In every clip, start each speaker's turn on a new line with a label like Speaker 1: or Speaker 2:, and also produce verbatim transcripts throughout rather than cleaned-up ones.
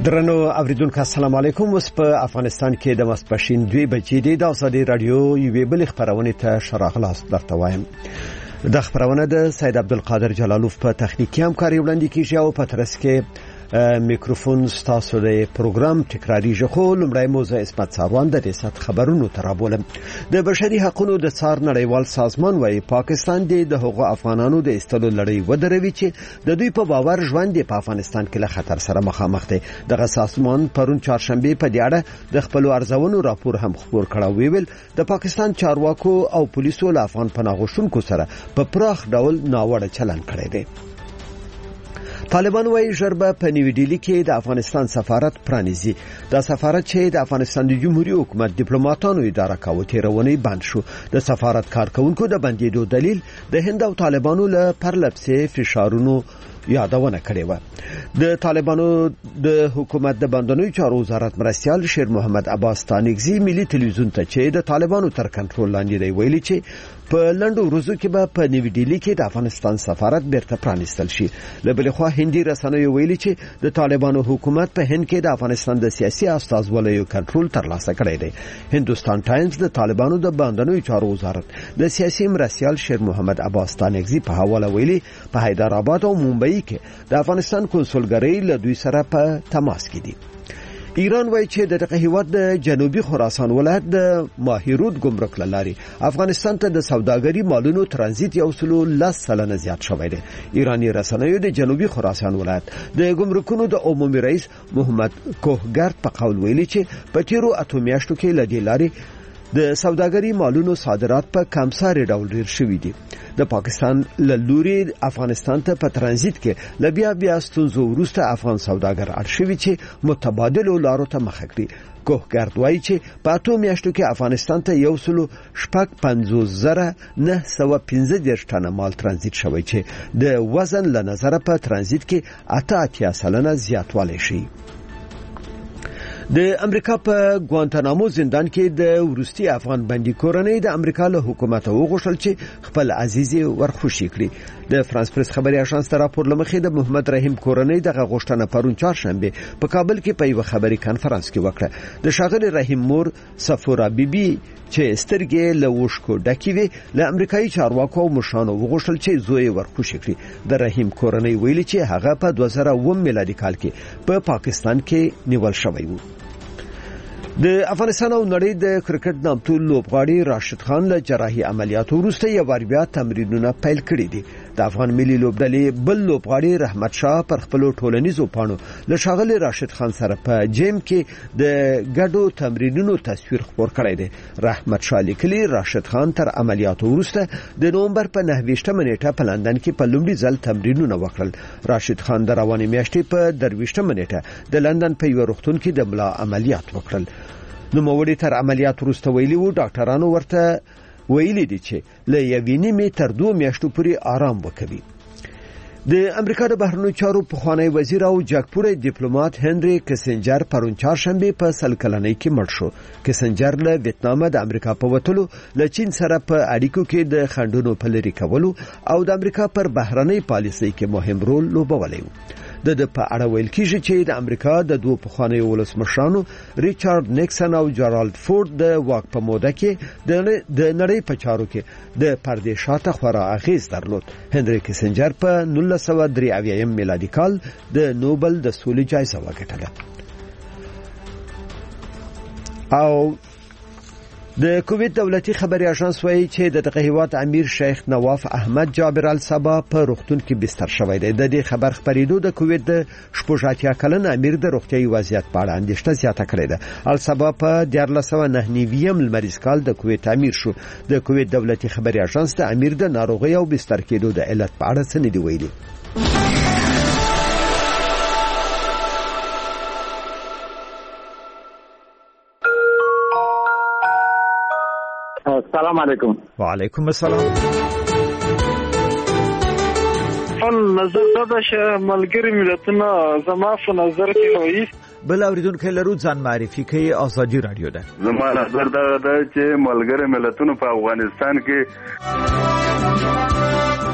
Speaker 1: درنو اوریدونکو السلام علیکم. اوس په افغانستان کې د ماسپښین دوه بجې د ازادي رادیو یوې بل خبرونه ته شراغلاس درته وایم. د خبرونه د سید عبدالقادر جلالوف په تخنیکی همکاري وړاندې کیږي او په ترڅ کې میکروفون ستاسو د پروګرام تکراریږي. خو لمړی موضوع اسمت ساروان د ریاست خبرونو ترابولم. د بشري حقوقو د څار نړیوال سازمان وايي پاکستان د هغو افغانانو د استلو لړۍ ودروي چې د دوی په باور ژوند په افغانستان کې له خطر سره مخامخ دي. دغه سازمان پرون چهارشنبه په دې اړه د خپل ارزونو راپور هم خبر کړی. ویل د پاکستان چارواکو او پولیسو له افغان پناهغوښتونکو سره په پراخ ډول ناوړه چلند کړی دی. طالبان وايي ژربه په نیو ډیلی کې د افغانستان سفارت پرانیزي. د سفارت چې د افغانستان د جمهوریت حکومت ډیپلوماټانو اداره کاوه تیرونی بند شو. د سفارت کارکونکو د بندیدو دلیل د هند او طالبانو له پرلپسې فشارونو یادونه کړې و. د طالبانو د حکومت د بندنوي چارو وزارت مرستيال شیر محمد عباس تانیگزی ملي تلویزیون ته چې د طالبانو تر کنټرول لاندې دی ویلي چې په لندو ورځو کې به په نیو ډیلی کې د افغانستان سفارت بیرته پرانیستل شي. له بل خوا هندي رسنیو ویلي چې د طالبانو حکومت په هند کې د افغانستان د سیاسي استازولیو کنټرول ترلاسه کړی دی. هندوستان ټایمز د طالبانو د بندنوي چارو وزارت د سیاسي مرستيال شیر محمد عباس تانیگزی په حواله ویلي په حیدرآباد او ممبئی کې د افغانستان کنسولګری له دوی سره په تماس کې دي. ایران وایي چې دغه هیواد د جنوبي خراسان ولایت د ماهیرود ګمرک لاري افغانستان ته د سوداګري مالونو ترانزیت یو سلو لس سلنه زیات شوی دی. ایرانی رسنیو د جنوبي خراسان ولایت د ګمرکونو د عمومي رئیس محمد کوهګرد په قول ویلي چې په تیرو اته میاشتو کې لدی لاري د سوداګري مالونو صادرات په کمساري ډول ډیر شوي دي. د پاکستان له لوري افغانستان ته په ترانزیت کې لبیا بیا ستونزو وروسته افغان سوداګر اړ شوي چې متبادل لارو ته مخه کړي. کوهګرد وایي چې په اته میاشتو کې افغانستان ته یو سلو شپږ پنځوس زره نه سوه پنځه دېرش ټنه مال ترانزیت شوی چې د وزن له نظره په ترانزیت کې اته اتیا سلنه زیاتوالی شي. د امریکا په ګوانتانامو زندان کې د ورستي افغان بندي کورنۍ د امریکا له حکومت وغوښتل چې خپل عزیزي ورخوشي کړي. د فرانس پریس خبري اژانس ته راپور لمخې د محمد رحیم کورنۍ دغه غوښتنه پرون چهارشنبه په کابل کې په یو خبري کانفرنس کې وکړه. د شاغلي رحیم مور صفورا بیبي چې سترګې له وښکو ډکې وي له امریکایي چارواکو او مشرانو وغوښتل چې زوی ورخوشي کړي. د رحیم کورنۍ ویلي چې هغه په دوه زره اووه میلادي کال کې په پا پاکستان کې نیول شوی و. د افغانستان او نړۍ د کرکټ نامتو لوبغاړي راشد خان له جراحي عملیاتو وروسته یو وار بیا تمرینونه پیل کړي دي. د افغان ملي لوبډلې بل لوبغاړي رحمت شاه پر خپل ټولنیزو پاڼو له شاغلي راشد خان سره په جیم کې د ګډو تمرینونو تصویر خپور کړی دی. رحمت شاه لیکلي راشد خان تر عملیاتو وروسته د نومبر په نهه ویشتمه نیټه په لندن کې په لومړي ځل تمرینونه وکړل. راشد خان د روانې میاشتې په درویشتمه نیټه د لندن په یو روغتون کې د ملا عملیات وکړل. نو موړي تر عملیات وروسته ویلي وو ډاکټرانو ورته ویلي دي چې له یوې نیمې تر دوه میاشتو پورې آرام وکړي. د امریکا د بهرنیو چارو پخوانی وزیر او جګپوړی ډیپلوماټ هنري کسنجر پرون چهارشنبه په سل کلنۍ کې مړ شو. کسنجر له ویتنام د امریکا په وټلو له چین سره په اړیکو کې د خنډونو په لري کولو او د امریکا پر بهرنۍ پالیسۍ کې مهم رول لوبولی و. د په اړه ویل کیږي چې د امریکا د دوه پخوانیو ولسمشرانو ریچارډ نیکسن او جرالد فورد د واک په موده کې د نړۍ په چارو کې د پردې شاته خورا اغیز درلود. هنري کسنجر په نولس سوه درې اویایم میلادي کال د نوبل د سولې جایزه وګټله. او د کویت دولتي خبري اژانس وایي چې د دغه هیواد امیر شیخ نواف احمد جابر الصبا په روغتون کې بستر شوی دی. د دې خبر خبرېدو د کویت د شپږ اتیا کلن امیر د روغتیايي وضعیت په اړه اندېښنه زیاته کړې ده. الصبا په دیارلس سوه نهه نوي لمریز کال د کویت امیر شو. د کویت دولتي خبري اژانس د امیر د ناروغۍ او بستر کېدو د علت په اړه څه نه دی ویلي.
Speaker 2: السلام علیکم.
Speaker 1: وعلیکم السلام.
Speaker 3: ان نظر دا چې ملګری ملتونه زما په نظر کې وایي
Speaker 1: بل اوریدونکو لرو ځان معرفي کوي. ازادي رادیو ده.
Speaker 4: زما نظر دا ده چې ملګری ملتونه په افغانستان کې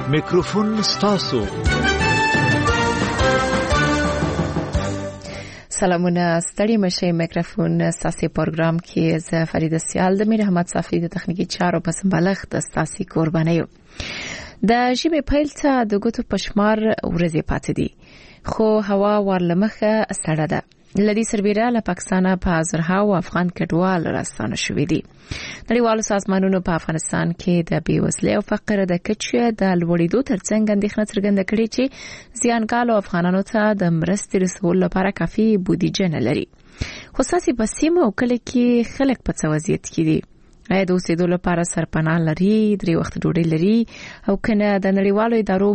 Speaker 1: میکروفون ستاسو.
Speaker 2: سلامونه ستړي مشه میکروفون ساسي پروګرام کې ز فرید سیال د میر احمد صافي د تخنیکی چارو په سمبالښت د ساسي قرباني د ژمي پیل ته د ګوتو پشمار ورځې پاتې دي خو هوا ورلمخه ستړه ده لدی سربیره له پاکستان په زرها او افغان کډوال راستانه شوې دي نړیوالو سازمانونو په افغانستان کې د بیوزلۍ او فقر د کچې د لوړېدو ترڅنګ اندېښنه څرګنده کړې چې زیانګالو افغانانو ته د مرستې رسول لپاره کافي بودیجه نه لري خو ساسي په سیمه او کله کې خلک په څه وضعیت کې دي آیا د اوسېدو لپاره سرپناه لري درې وخت ډوډۍ لري او کنه د نړیوالو ادارو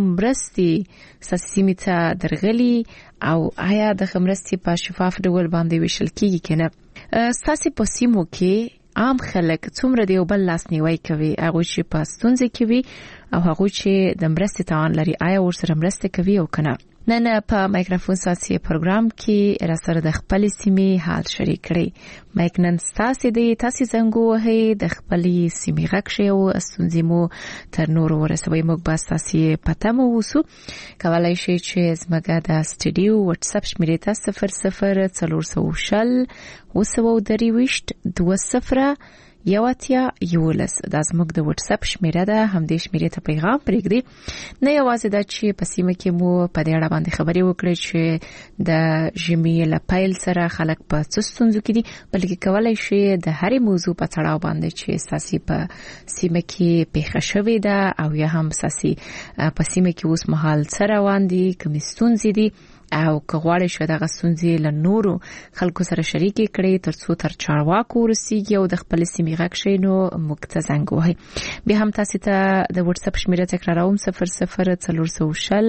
Speaker 2: مرستې ساسي سیمې ته درغلي او آیا د مرستې په شفاف ډول باندې ویشل کیږي کنه ساسي په سیمو کې عام خلک څومره دی بل لاس نیوي کوي هغه چې په ستونزې کې وي او هغه چې د مرستې توان لري آیا ورسره مرسته کوي او کنه نن په مایکروفون ساسي پروګرام کې را سره د خپل سیمې حال شریک کړي مایک نن ساسي د تاسو څنګه وه د خپل سیمې غږ او استونزې مو تر نور ورسوي موږ به ساسي پته مو وسو کولای شي چې زمګه د سټډیو واتس اپ شمیرې ته صفر صفر څلور شل وسو دریوشت دوه صفر یواتیا یولس د زموږ د واتس اپ شمیره ده هم د شمیرې ته پیغام پرېږدي نه یوازې دا چې په سیمه کې مو په دې اړه باندې خبرې وکړې چې د ژمي له پیل سره خلک په څه ستونزو کې دي بلکې کولای شي د هرې موضوع په تړاو باندې چې ساسي په سیمه کې پیښه شوې ده او یا هم ساسي په سیمه کې اوس مهال څه روان دي کوم ستونزې دي او کغواړي شو د غسونځي له نورو خلکو سره شریک کړي ترڅو تر چارواکو ورسیږي او د خپل سیمې غږ شي نو مکتزنګ وای به هم تاسو ته د واتس اپ شمیره تکراروم صفر صفر څلور شل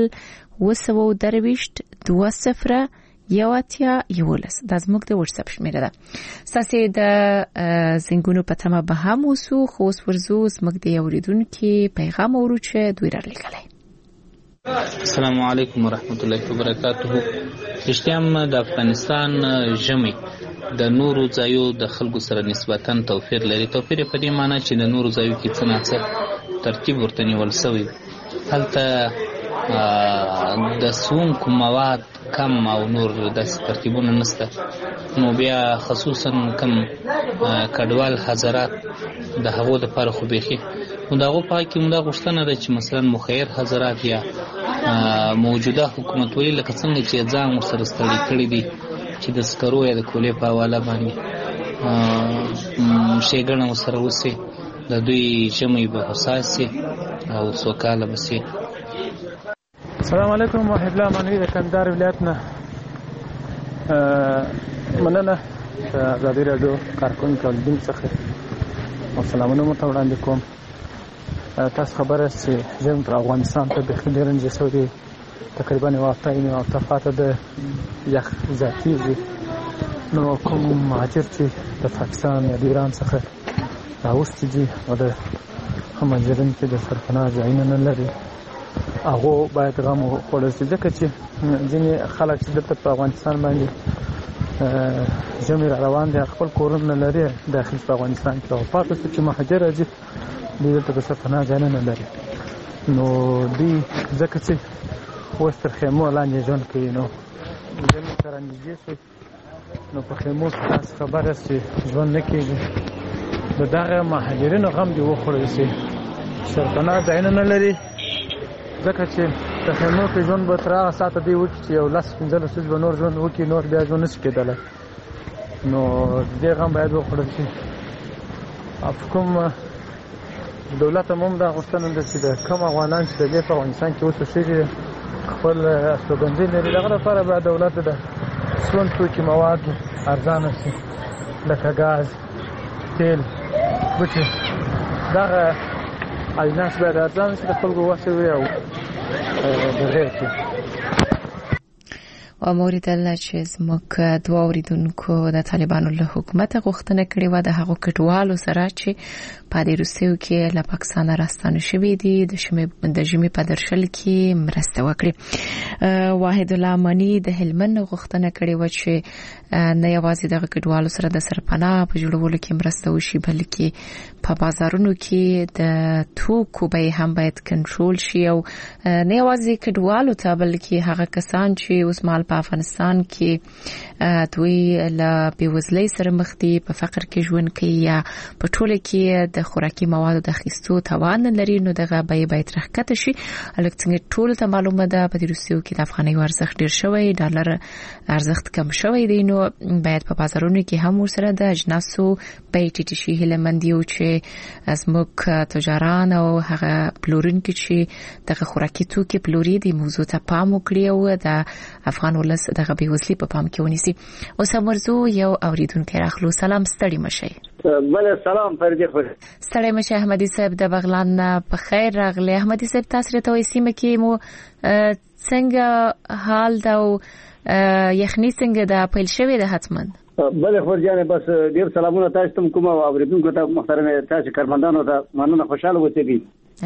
Speaker 2: وسو درويشت دوه صفر یواتیا یولس د زموږ د واتس اپ شمیره ده ساسي د زنګونو په تمه به هم وسو خو ورزو زموږ د اوریدونکو پیغام اوروچه دوی را لیکلای
Speaker 5: السلام علیکم ورحمت الله وبرکاته اشتیام د افغانستان ژمي د نورو ځایو د خلکو سره نسبتاً توپیر لري توپیر په دې معنی چې د نورو ځایو کې څه ناڅه ترتیب ورته نیول شوی هلته د سونکو مواد کم او نور د ترتیبونه نشته نو بیا خصوصا کم کډوال حضرات د هغو د پر خو بيخي نو دغه پای کې موږ غوښتنه ده چې مثلا مخیر حضرات یا موجوده حکومت ولې لکه څنګه چې ځان ورسره ستړي کړی دي چې د سکرو یا د کولې په حواله باندې شیګڼه ورسره وسي د دوی ژمي به حساسي او سوکاله بسي
Speaker 6: السلام علیکم وحید الله منوی د کندهار ولایتنا مننه ازادي رادیو کارکونکو دین څخه سلامونه مو وړاندې کوم تاسو خبره چې زم پر افغانستان ته د خلرن جسودي تقریبا یو هفته یې او تفاته د یخ ذاتی نو کوم مهاجر چې د پاکستان یا د ایران څخه راوستي دي او د مهاجرین چې د سرپناه ځایونه نه لري هغه باید غو خوړل شي ځکه چې ځینې خلک چې دلته په افغانستان باندې ژمي روان دي خپل کورونه لري داخل په افغانستان کې او پاتې چې مهاجر راځي دلته په سفرنا ځانه نه لري نو دی ځکه چې وستر خیمو لاندې ژوند کوي نو ځینې سره نږدې شي نو په خیمو څخه خبره سي ژوند نه کېږي د دغه مهاجرینو غم دی وخوړل شي سفرنا ځانه نه لري ځکه چې د خیمو کې ژوند به تر هغه ساعته دی وکړي چې یو لس پنځه لس به نور ژوند وکړي نور بیا ژوند نشي کېدلی نو دې غم باید وخوړل شي کوم دولت هم دا غوښتنه ده چې د کم افغانان چې د په افغانستان کې اوسېږي خپل استوګنځي لري دغه لپاره باید دولت د سون توکي مواد ارزانه شي لکه ګاز تیل بوټي دغه اجناس باید ارزانه شي د خلکو وسوي او دغه کې
Speaker 2: و مورد الله چې زموږ دوه اوریدونکو د طالبانو له حکومت غوښتنه کړې و د هغو کډوالو سره چې په دې روسیو کې له پاکستان راستانه شوې دي د شمې د ژمي په درشل کې مرسته وکړي. واحد الله امانی د هلمند غوښتنه کړې و چې نه یوازې د کډوالو سره د سرپناه په جوړولو کې مرسته وشي بلکې په بازارونو کې د توکو بیې هم باید کنټرول شي او نه یوازې کډوالو ته بلکې هغه کسان چې اوس مال په افغانستان کې دوی له بېوزلۍ سره مخ دي په فقر کې ژوند کوي یا په ټوله کې د خوراکي موادو د اخیستو توان لري نو دغه بیې باید راښکته شي. البته څنګه ټول ته معلومه ده په دې روسیو کې د افغانۍ ارزښت ډیر شوی ډالر ارزښت کم شوی دی نو باید په بازارونو کې هم ورسره د اجناسو بیې ټیټې شي. هیله یو چې زموږ تجاران او هغه پلورونکي چې دغه خوراکي توکي پلوري دي موضوع ته پام وکړي او د افغان ولس دغه بېوزلي په پام کې ونیسي. اوس مرزو یو اوریدونکو راخلو. سلام ستړي مشي.
Speaker 7: بله سلام فرید خو
Speaker 2: ستړي مشي. احمدي صاحب د بغلان په خیر راغلی. احمدي صاحب تاسو ته وایي سیمه کې مو څنګه حال دا او یخني څنګه دا پیل شوې ده حتمن.
Speaker 7: بله خورجانه بس ډیر سلامونه تاسو ته کوم او اوریدونکو ته محترم تاسو کارمندانو ته مننه خوشاله اوسئ.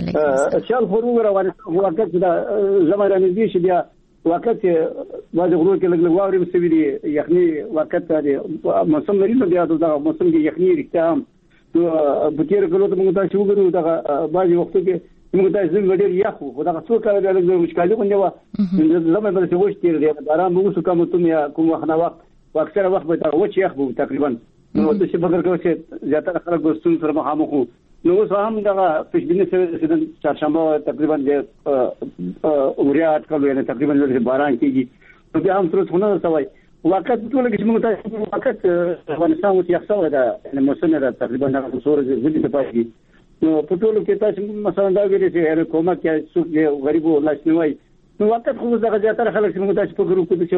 Speaker 7: شال خورو روانه وخت دا زموږ رانیږي چې بیا وخت واځي غرو کې لګ لګ واوري مستوي دي یخني وخت دی موسم لري نو بیا دا موسم کې یخني رښتیا هم په تیر کلو ته موږ تاسو وګورو دا باندې وخت کې موږ تاسو زموږ ډیر یخو خو دا څو کال د لګ مشکل کوي نو زموږ بل څه وشتیر دی باران موږ څه کوم ته یا کوم وخت نه وخت واکثر وخت به دا وچ یخ بو تقریبا نو د څه فکر کوي چې زیاتره خلک ګوستون سره مخامخ نو اوس هم دا پښبینه سره د چهارشنبه تقریبا د اوریا اټکل یې تقریبا د باران کېږي نو بیا هم تر څو نه سوي وخت ټول کې موږ ته وخت افغانستان اوس یخ سوي دا موسم دا تقریبا د سور زړه ته پاتې نو په ټول کې تاسو مثلا دا ویلي چې کومه کې څوک غریب او لاسنوي نو وخت خو زغه زیاتره خلک چې موږ تاسو په ګروپ کې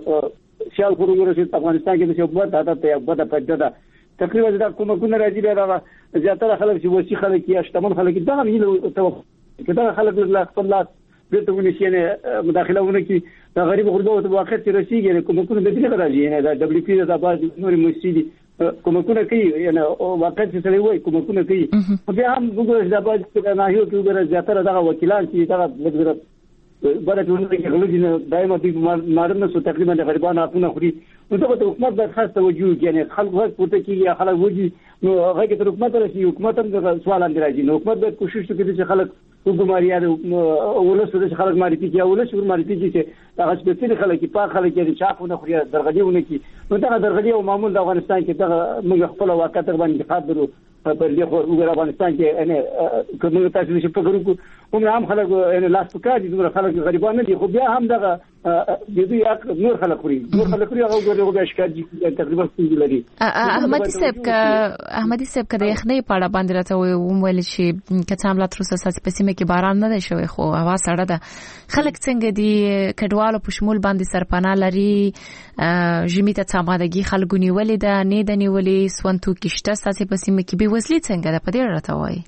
Speaker 7: چې شال خورو چې افغانستان کې چې په داتا ته په پدې دا تقریبا دا کومه کومه راځي دا زیاتره خلک چې وسی خلک یا شتمن خلک دا هم یې توقع کدا خلک له خپل لاس دته ونی شي نه مداخله ونه کی دا غریب غربو ته وخت رسیږي کومه کومه د دې راځي نه دا دبليو پی دا باز نور مسجدي کومه کومه کوي یعنی وخت چې سړي وای کومه کومه کوي بیا هم وګورئ دا باز نه یو کې وګورئ زیاتره دا وکیلان چې دا لږ بره ټول کې غلطي دایمه دې مارنه سو تقریبا د غریبانو حقونه خوري نو ته د حکومت د خاص توجه یعنی خلک هڅه کوي چې خلک وږي نو هغه کې د حکومت راشي حکومت هم د سوال اندر راځي نو حکومت د کوشش کوي چې خلک وګماري او ولس د خلک ماري کې او ولس ور ماري کې چې هغه سپیشل خلک په خلک کې چاپونه خوري درغديونه کې نو دا درغدي او معمول د افغانستان کې دا موږ خپل واقعیت باندې انتخاب درو په دې خو وګور افغانستان کې ان کومه تاسو چې په ګورو کوم هم خلک ان لاس پکا دي نور خلک غریبان نه دي خو بیا هم دغه د دې اق نور خلک خوري نور خلک خوري هغه ګورو به شکایت دي تقریبا څنګه لري.
Speaker 2: احمدي صاحب کا احمدي صاحب کا د یخنۍ په اړه باندې راته وویل چې کته عمل تر اوسه ساتي پسې مې کې باران نه دی شوی خو هوا سړه ده خلک څنګه دي کډوالو په شمول باندې سرپناه لري ژمي ته څامادګي خلګونی ولې ده نه د نیولې سونتو کېشته ساتي پسې مې کې به وزلي څنګه ده په دې راته وایي.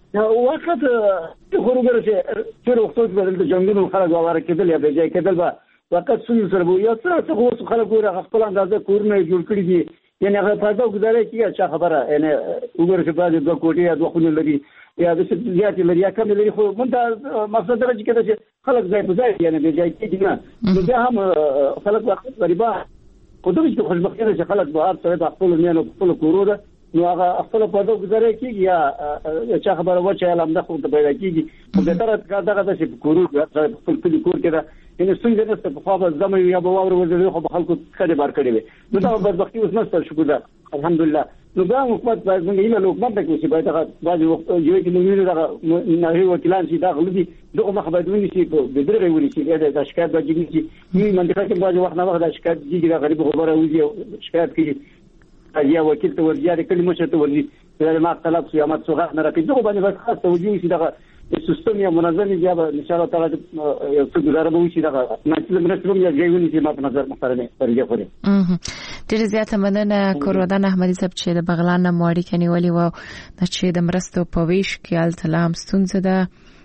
Speaker 7: وخت خورګر چې چې وختو بدل د جنگونو خلک واره کېدل یا به ځای کېدل به وخت څو سره وو یا څه خو خلک ګوره خپل اندازه کورونه جوړ کړی دي یعنی هغه په تاسو گزارې کیږي چې خبره یعنی وګوره چې بعد د کوټې یا د خونې لري یا د زیاتې لري یا کم لري خو مونږ مقصد درته کې چې خلک ځای په ځای یعنی به ځای کېږي نه نو بیا هم خلک وخت غریبا خو دوی چې خوشبختي چې خلک به هر څه په خپل میانو خپل کورو ده نو هغه خپل په دغه گزارې کیږي یا چې خبره وچه علم د خو ته پیدا کیږي په دغه کار دغه د کورو خپل کلی کور کې ده ان څنګه نسته په خو به زموږ یا به واور وزري خو خلکو خدای بار کړی وي نو دا بدبختی اوس نسته شکر ده الحمدلله نو دا حکومت باید موږ یې له حکومت ته کوشش باید هغه بعضي وخت یو کې موږ دا نه هیو وکیلان چې دا غلطي دغه مخ باید ونی شي په بدرغه ونی شي دا شکایت باید کیږي چې منطقه کې بعضي وخت نه وخت دا شکایت کیږي دا غریب خبره وږي شکایت کیږي یا وکیل ته ورځي د کلمه شته ورځي دا ما طلب سو یا ما څنګه نه راکې دغه باندې بس خاص توجه شي دا سیستم یا منظم دی به ان شاء الله تعالی یو څه ګزاره به وشي دا نه منځلوم یا ځایونه چې ما په نظر محترمه پرځه خوري.
Speaker 2: ډېر زیاته مننه کورودان احمدي صاحب چې د بغلان نه مواړي کني ولي و چې د مرستو په ویش کې التلام ستونزه ده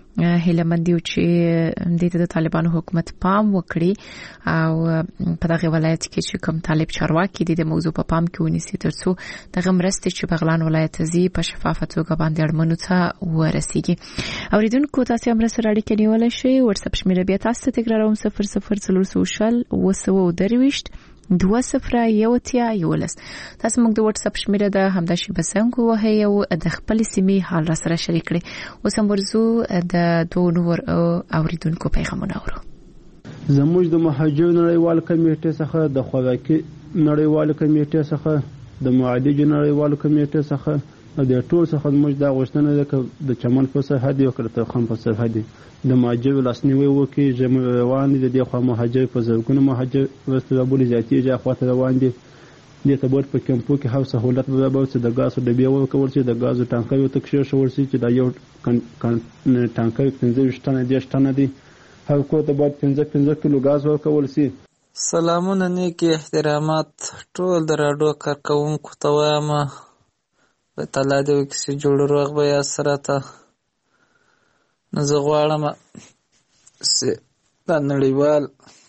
Speaker 2: هیله مندي چې د طالبانو حکومت پام وکړي او په دغه ولایت کې چې کوم طالب چارواکي د موضوع په پام کې ونیسي ترڅو دغه مرستې چې بغلان ولایت زی په شفافه توګه باندې اړمنو ته ورسیږي. اوریدونکو تاسو هم سره اړیکه نیولای شئ. واتس اپ شمیره بیا تاسو ته تکراروم صفر صفر څلور سوشل وسو درويشت دوه صفر یو تیا یولس. تاسو موږ د واتس اپ شمیره د همداشي بسنګو وه یو د خپل سیمې حال را سره شریک کړئ. اوس هم ورزو د دوه نور اوریدونکو پیغامونه اورو.
Speaker 8: زموږ د مهاجر نړیوال کمیټې څخه د خوراکي نړیوال کمیټې څخه د معالجې نړیوال کمیټې څخه د ټول څخه موږ د غوښتنه ده د چمن په سرحد یو کړه خام په سرحد د مهاجر لاسنیوي وکړي. ژمی روان دي د دې خوا مهاجر په زرګونو مهاجر ورسترابلي زیاتې جا خواته روان دي. دې ته باید په کمپو کې هر سهولت برابر چې د ګازو ډبې ورکول شي، د ګازو ټانکر ورته کېښودل شي چې دا یو ټانکر پنځه ویشت ټنه دېرش ټنه دی، هر کور ته باید پنځه پنځه کیلو ګاز ورکول شي.
Speaker 9: سلامونه نیکی احترامات ټول د راډیو کارکوونکو ته وایم په تعالی دې وکړي چې جوړ روغ به یا سره ته. نو زه غواړم چې دا نړیوال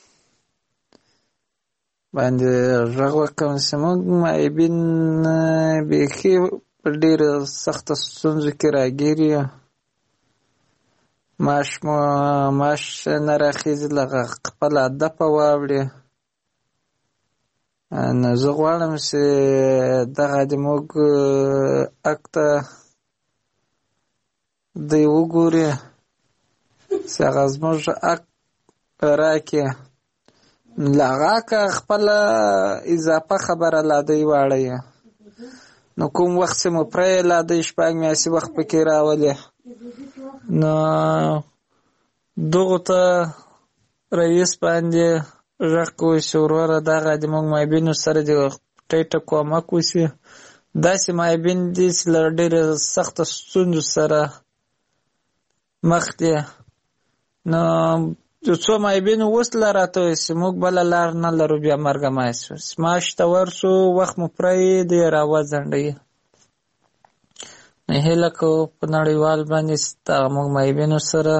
Speaker 9: باندې غږ وکړم چې موږ معیبین بیخي په ډېرو سخته ستونزو کې راګیر یو. معاش مو معاش نه راخیږي، لکه خپله دپه واوړي. نو زه غواړم چې دغه د موږ حق ته دی وګوري چې هغه زموږ حق راکړي. له هغه که خپله اضافه خبره لا دوی واړوي، نو کوم وخت چې مو پرې لا دوی شپږ میاشتې وخت پکې راولي، نو دغو ته رئیس باندې غږ کوي چې وروره دغه د موږ معیبینو سره د ټیټه کومک وشي. داسې معیبین دي چې له ډېرې سخته ستونزو سره مخ دي. نو یو څو معیبینو اوس لا راته وایي چې موږ بله لار نه لرو، بیا مرګه مای شو، معاش ته ورسو، وخت مو پرېږدي راوځنډوي. نو هیله کوو په نړیوال باندې دغه موږ معیبینو سره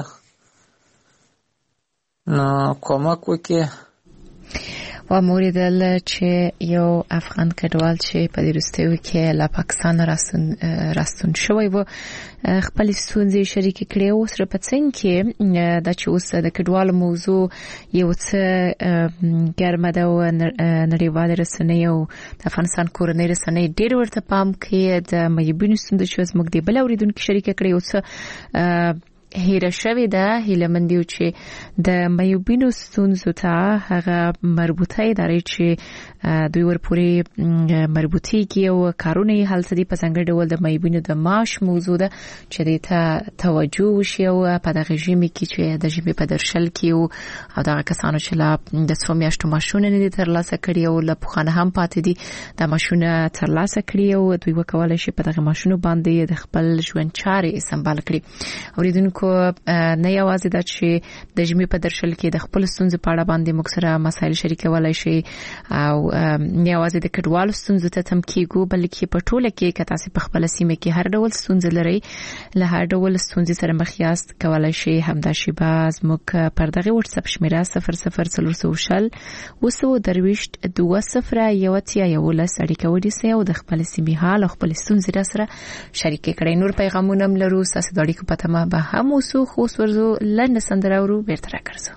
Speaker 9: نو کومک وکړي.
Speaker 2: و موریدل چې یو افغان کډوال چې په دې وروستیو کې له پاکستان راستون راستون شوی و خپل ستونزې شریکې کړې. اوس په څنګ کې دا چې اوس د کډوالو موضوع یو څه ګرمه ده او نړیوالې رسنۍ او د افغانستان کورنۍ رسنۍ ډېر ورته پام کوي. د معیبینو ستونزې چې زموږ د بل اوریدونکو شریکه کړې یو څه هیره شوې ده. هیله مندي چې د معیوبینو ستونزو ته هغه مربوطه ادارې چې دوی ورپورې مربوطېږي او کارونه یې هلته دي په ځانګړي ډول د معیوبینو د معاش موضوع ده چې دې ته توجه وشي او په دغه ژمي کې چې د ژمي په درشل کې او دغه کسانو چې لا د څو میاشتو معاشونه نه دي ترلاسه کړي او له پخوانه هم پاتې دي د معاشونه ترلاسه کړي او دوی وکولای شي په دغه معاشونو باندې د خپل ژوند چارې سمبال کړي. اوریدونکو نه یوازې دا چې د ژمي په درشل کې د خپل ستونزو په اړه باندې موږ سره مسایل شریکولای شي او نه یوازې د کډوالو ستونزو ته تم کېږو، بلکې په ټوله کې که تاسو په خپل سیمه کې هر ډول ستونزې لرئ، له هر ډول ستونزې سره مخ یاست، کولای شئ همدا شیبه زموږ پر دغه واتس اپ شمیره صفر صفر څلور سوشل وسو درويشت دوه صفر یو تیا یولس اړیکه ونیسئ او د خپل سیمې حال او خپل ستونزې را سره شریک کړئ. نور پیغامونه هم لرو، تاسو د اړیکو په تمه به هم اوسو. خو ورزو لنډ سندره ورو بیرته راګرځو.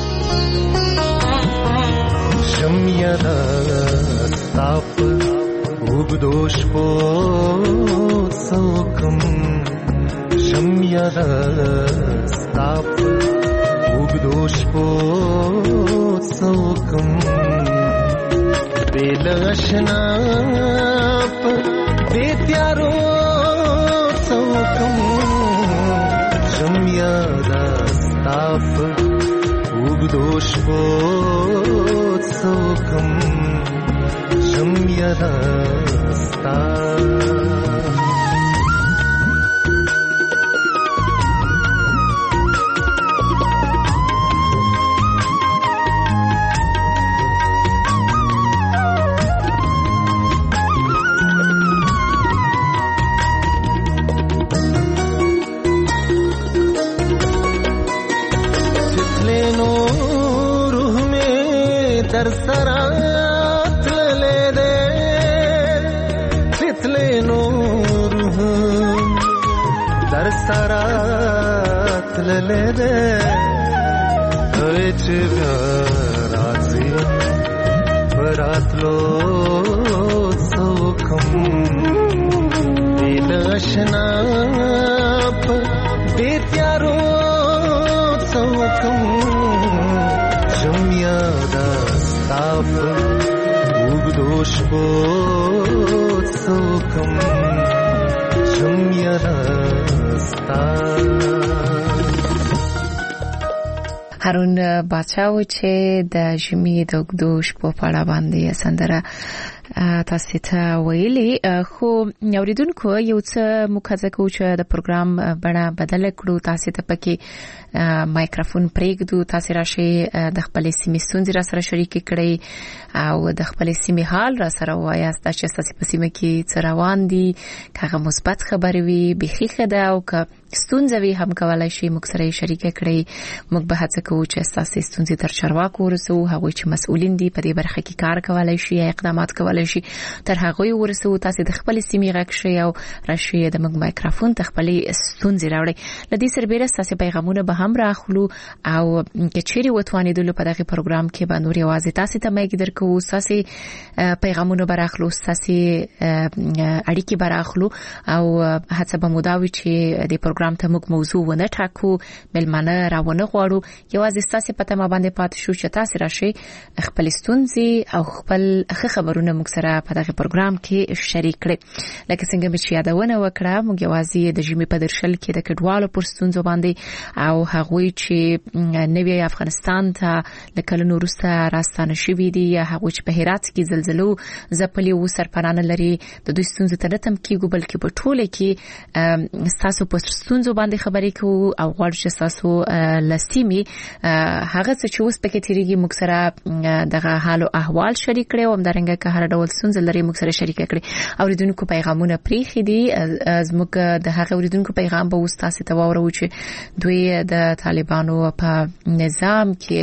Speaker 10: شمیدا ستاپ وګدوش په سوکم شمیدا ستاپ وګدوش په سوکم بلاشنا په تیارو سوکم شمیدا ستاپ وګدوش په سوکم شمیدا ستاپ ستارات للده وچ رازي براتلو سوکم دلشنا پ بیتیارو سوکم جمیا دستاف وګدوش په سوکم جمیا دستاف
Speaker 2: هارون بچاو چې د ژمي د وګدوش په پاړه باندې سندره تاسو ته ویلي خو اوریدونکو یو څه مخازه کوو چې د پروګرام بڼه بدل کړو تاسو ته پکې مایکروفون پرېږدو تاسو راشي د خپل سیمې ستونزې را سره شریک کړئ او د خپل سیمې حال را سره وایاست چې تاسو په سیمه کې څه روان دي کاغه مثبت خبرې وي بخي خدا او که ستونزې وي هم کولای شي موږ سره شریک کړئ موږ به هڅه کوو چې تاسو ستونزې تر چارواکو ورسو هغه چې مسؤلین دي په دې برخه کې کار کولای شي اقدامات کولای شي تر هغه ورسو تاسو د خپل سیمې غږ شي او راشي د موږ مایکروفون ته خپل ستونزې راوړي لدې سربېره تاسو پیغامونه به هم راخلو او کچېری وتوانیدل په دغه پروګرام کې به نور یوازې تاسو ته مګ درکو تاسو پیغامونه براخلو تاسو اړیکې براخلو او هڅه به موداوي چې د پروګرام ته موږ موضوع ونه ټاکو بلمنه راونه غواړو یوازې تاسو په تمه باندې پات شو چې تاسو راشي خپل ستونزې او خپل خبرونه موږ سره په دغه پروګرام کې شریک کړئ لکه څنګه چې یادونه وکړه موږ یوازې د ژمي په درشل کې د کډوالو پر ستونزو باندې او هغه چې نوی افغانستان ته لکلونو وروسته راستانه شوي دي یا هغه چې په هرات کې زلزلو ځپلي و سرپرانه لري د دوی ستونزو ته تم کېږي بلکې په ټوله کې تاسو په ستونزو باندې خبرې کوو او غواړو چې تاسو لسیمي هغه څه چې اوس پکې تیریږي موږ سره دغه حال او احوال شریک کړو هم درنګ که هر ډول ستونزې لري موږ سره شریک کړي اوریدونکو پیغامونه پریخي دي زموږ د هغه اوریدونکو پیغام به اوس تاسو ته واورو چې دوی د طالبانو په نظام کې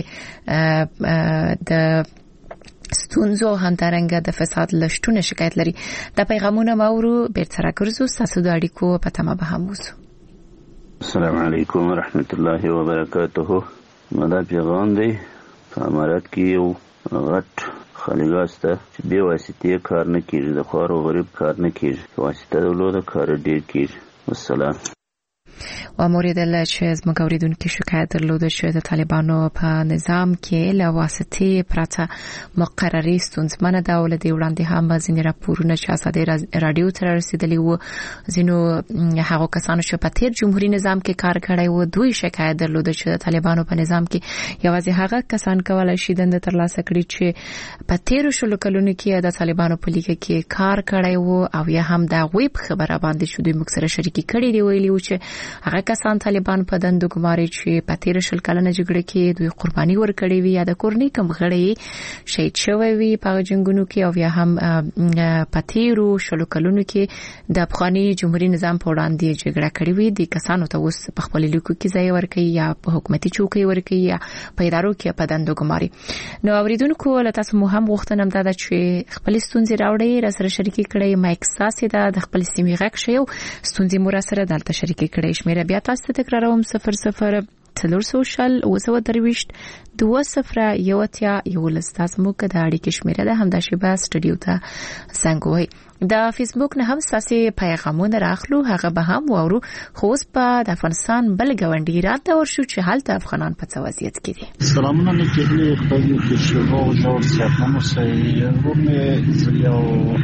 Speaker 2: د ستونزو همدارنګ د فساد لشتونه شکایت لري د پیغامونه ماورو بیرته راګرځو تاسو د اړیکو په تمه به هم وسو
Speaker 11: السلام علیکم ورحمت الله وبرکاته مدا پیغام دی په امارات کې یو غټ خلیګاسته چې به واسطه کار نه کیږي د خور او غریب کار نه کیږي واسطه دولت کار ډیر کیږي والسلام
Speaker 2: و مورد چې زموږ اوریدونکو شکایت درلوده چې د طالبانو په نظام کې له واسطې پرته مقرري ستونزمنه ده او له دې وړاندې هم ځینې راپورونه چې اساده رادیو ته رسیدلي وو ځینو هغه کسانو چې په تیر جمهوریت نظام کې کار کړی وو دوی شکایت درلوده چې د طالبانو په نظام کې یوازې هغه کسان کولای شي دند ترلاسه کړي چې په تیر شلو کلونو کې د طالبانو په لیګ کې کار کړی وو او یا هم د غویب خبره باندې شو دوی موږ سره شریکي کړي دی ویلي و چې هغه کسان طالبان په دندو ګماري چې په تیر شل کلنه جګړه کې دوی قرباني ورکړي وي یا د کورنۍ کم غړي شهید شوی وي په جنگونو کې او یا هم په تیرو شل کلونو کې د افغاني جمهوریت نظام په وړاندې جګړه کړې وي د کسانو ته اوس په خپل لیکو کې ځای ورکړي یا په حکومتي چوکۍ ورکړي یا په ادارو کې په دندو ګماري نو اوریدونکو له تاسو مو هم غوښتنه ده چې خپل ستونزې راوړي را سره شریکي کړئ مایک ساسي ده د خپل سیمې غږ شي او ستونزې مو را سره دلته شریکي کړئ شمیره بیا تاسو ته تکراروم صفر صفر څلور سوشل او زو درويشت دوه صفر یو اتیا یو لستاس مو کده اړیکې شمیره ده همدا شی به سټډیو ته څنګه د فیسبوک نه هم ساسي پیغامونه راخلو هغه به هم وورو خو اوس په د افغانستان بل غونډی راته ورشو چې حالت افغانان په وضعیت کې دي
Speaker 12: سلامونه لیکلي خدای دې شروع جوړ صحتمنو سي رومه زریو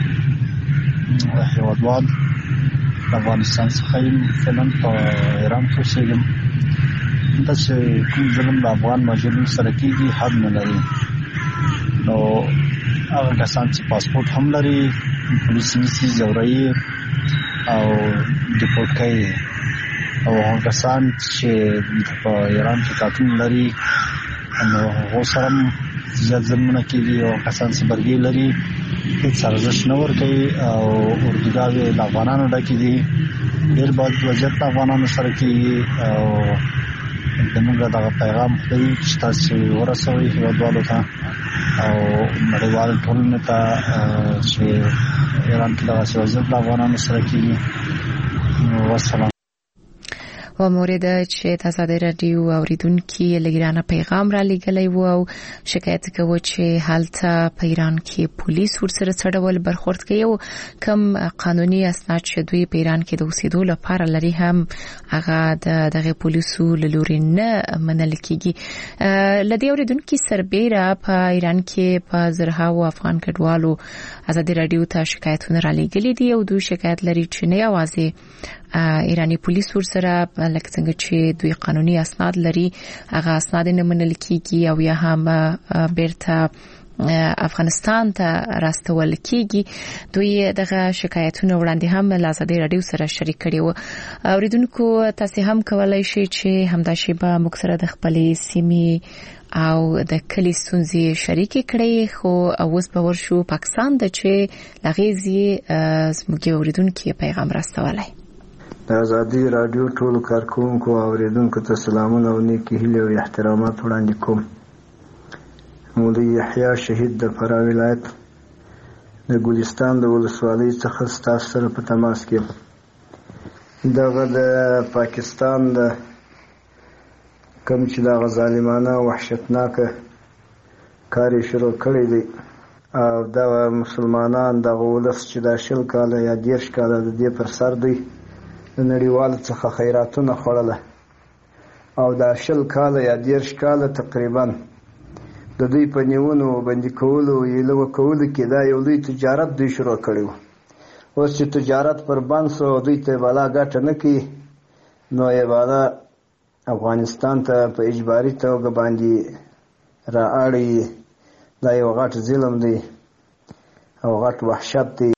Speaker 12: هیوادوال افغانستان څخه فلم په ایران کې شګم دا چې کوم ظلم د افغان مجرم سره کېږي حد نه لري نو هغه کسان چې پاسپورت هم لري پولیس نیسي ځوري او ډیپورټ کوي او هغه کسان چې په ایران کې کاتون لري نو هغه سره زیات ظلمونه کېږي او کسان چې برګي لري هیڅ ارزښت نه ورکوي او اردوګاوې د افغانانو ډکې دي ډېر بد وضعیت د افغانانو سره کېږي او زموږ دغه پیغام دی چې تاسو ورسوئ هیوادوالو ته او نړیوال ټولنې ته چې ایران کې دغه وضعیت د افغانانو سره کېږي والسلام
Speaker 2: و مورد چې د آزادۍ رادیو اوریدونکو لګرانه پیغام را لګلای وو او شکایت کوي چې حالت په ایران کې پولیس ورسره څډول برخورد کوي او کم قانوني اسناد چې دوی په ایران کې د اوسېدو لپاره لري هم هغه د دغه پولیسو لوري نه منل کیږي. لدی اوریدونکو سربېره په ایران کې په زرهاو افغان کډوالو آزادۍ رادیو ته شکایتونه را لګلې دي او دوی شکایت لري چې نه یوازې ایرانی پولیس ورسره لکه څنګه چې دوی قانوني اسناد لري هغه اسناد نه منل کیږي او یا هم بیرته افغانستان ته راستول کیږي. دوی دغه شکایتونه وړاندې هم له آزادۍ رادیو سره شریک کړي وو. اوریدونکو تاسو هم کولای شئ چې همدا شیبه موږ سره د خپلې سیمې او د کلی ستونزې شریک کړي. خو اوس به ورشو پاکستان د چې لغیزي زموږ اوریدونکو پیغام راستولای.
Speaker 13: د آزادۍ رادیو ټول کارکونکو او اوریدونکو ته سلامونه او نیکی هیلې او احترامات وړاندې کوم. مولوی یحیی شهید د فراه ولایت د ګلستان د ولسوالۍ څخه ستاسو سره په تماس کې یم. دغه د پاکستان د کوم چې دغه ظالمانه او وحشتناکه کار یې شروع کړی دی او دغه مسلمانان دغه ولس چې دا شل کاله یا دېرش کاله د دې پر سر دی د نړیوالو څخه خیراتونه خوړله او دا شل کاله یا دېرش کاله تقریبا د دوی په نیونو او بندي کولو یې له کولو کې دا یو لوی تجارت دوی شروع کړی و. اوس چې تجارت پر بند سو دوی ته بالا ګټه نه کوي نو یې بالا افغانستان ته په اجباري توګه باندې را اړوي. دا یو غټ ظلم دی او غټ وحشت دی.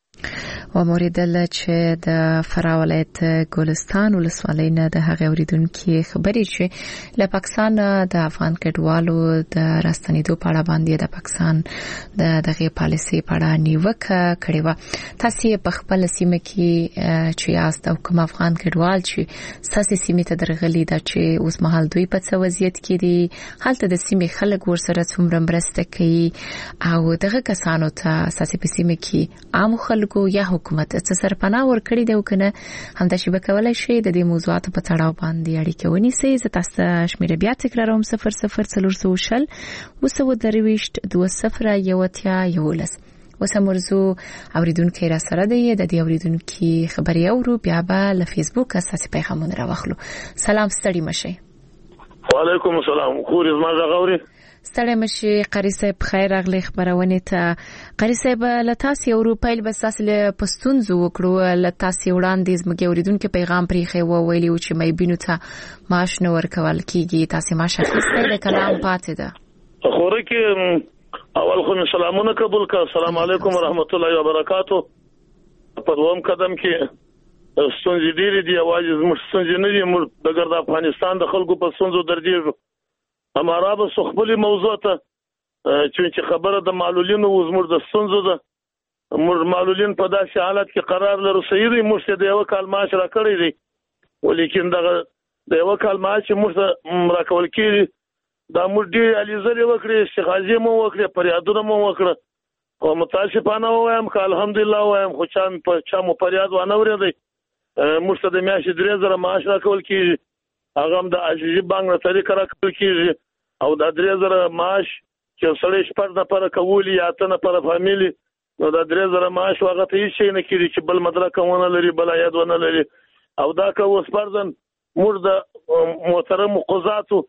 Speaker 2: و موریدل چې د فراه ولایت ګلستان ولسوالۍ نه د هغه اوریدونکو خبرې چې له پاکستان د افغان کډوالو د راستنېدو په اړه باندې د پاکستان د دغه پالیسي په اړه نیوکه کړې و. تاسو په خپل سیمه کې چې یاست او کوم افغان کډوال چې تاسو سیمه ته درغلي دا چې اوس مهال دوی په څه وضعیت کې دي حالت د سیمه خلک ورسره څومره مرسته کوي او دغه کسانو ته تاسو په سیمه کې عام خلکو یا حکومت څه سرپناه ورکړي دی او کنه همدا شی به کولای شي د دې موضوعات په تړاو باندې اړیکه ونیسي. زه تاسو شمیره بیا تکراروم صفر صفر څلور سو شل وسو درويشت دوه صفر یوتیا یولس. وسه مرزو اوریدونکو را سره دی د دې اوریدونکو خبري اورو بیا به له فیسبوک اساسي پیغامونه راوخلو. سلام ستړي مشه.
Speaker 14: وعلیکم السلام. خوري زما غوړي
Speaker 2: ستړي مشي قاری صاحب خیر اغلی خبرونه ته. قاری صاحب لتاسي اروپایل بس اصل پستون زو وکړو لتاسي وړاندې زموږ اوریدونکو پیغام پریخي و ویلی چې مې بینو ته معاش نو ورکول کیږي تاسو معاش اخیسته د کلام پاتې ده.
Speaker 14: خوري کې اول خو سلامونه قبول کا. السلام علیکم ورحمت الله وبرکاتو. په دوم قدم کې ستونزې ډېرې دي او زموږ ستونزې نه دي موږ د ګرد افغانستان د خلکو په ستونزو درځو. اماره به خپل موضوع ته چې خبره د معلولینو زموږ د ستونزو ده. موږ معلولین په داسې حالت کې قرار لرو صحیح دی موږ د یو کال معاش را کړی دی ولیکن دغه د یو کال معاش موږ را کول کېږي دا موږ ډېر علیزلې وکړې استغاثې مو وکړې فریادونه مو وکړه او متاسفانه وایم که الحمدلله وایم خو چا په چا مو فریاد وانه اورېدی. موږ ته د میاشتې درې زره معاش را کول کېږي هغه هم د عزیزي بانک له طریقه راکول کېږي او د درې زره معاش چې سړی شپږ نفره کولی یا اته نفره فامیلي نو د درې زره معاش هغه ته هېڅ شی نه کېږي چې بل مدرکه ونه لري بل عاید ونه لري او دا که اوس فرضاً موږ د محترمو قضاتو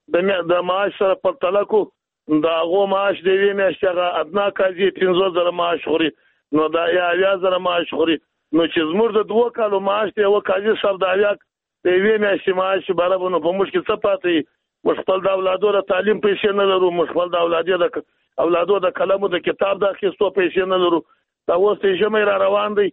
Speaker 14: د معاش سره پرتله کړو د هغو معاش د یوې میاشتې هغه ادنا قاضي پنځوس زره معاش خوري نو دا یا اویا زره معاش خوري نو چې زموږ د دوه کالو معاش د یوه قاضي صاحب د اویا د یوې میاشتې معاش برابر نو په موږ کې څه پاتې موږ خپل د اولادو د تعلیم پیسې نه لرو موږ خپل د اولادو د اولادو د قلمو د کتاب د اخیستو پیسې نه لرو. دا اوس د ژمي را روان دی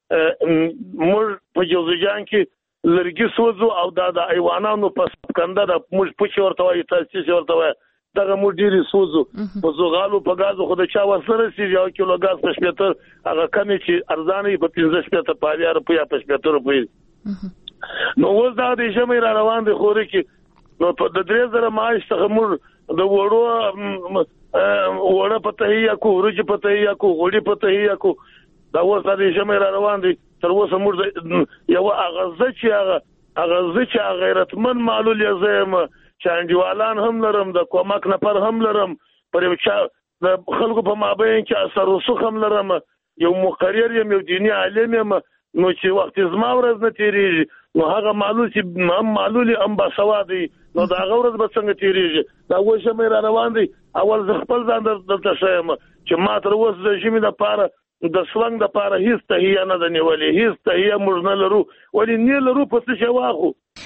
Speaker 14: موږ په جوزجان کې لرګي سوځو او دا د ایوانانو په کنده د موږ پوښ ورته وایي تاسو ورته وایي دغه موږ ډېری سوځو په زغالو په غازو خو د چا ورسره سي یو کیلو غاز په شپېتر هغه کمی چې ارزانه په پنځه شپېتر په اویا روپیا په شپېتر روپیا نو اوس دا د ژمي را روان دی خوري کې نو په د درې زره معاش څخه موږ د وړو وړه په تهیه کو ورج په تهیه کو غوړي په تهیه کو دا اوس د ژمي را روان دی تر اوسه موږ یو اغزه چې هغه هغه ځکه غیرتمن معلول یې زم چې انډیوالان هم لرم د کومک نفر هم لرم پر یو چا د خلکو په مابین کې اثر رسوخ هم لرم یو مقرر یم یو دیني عالم یم نو چې وخت زما ورځ نه تیریږي نو هغه معلول چې هم معلول هم باسوادي نو دا هغه ورځ به څنګه تیریږي دا وایي چې مې را روان دي اول زه خپل ځان دلته شایم چې ما تر اوسه د ژمي دپاره د سلنګ دپاره هیڅ تهیه نه ده نیولې هیڅ تهیه موږ نه لرو ولې نه لرو په څه شی واخو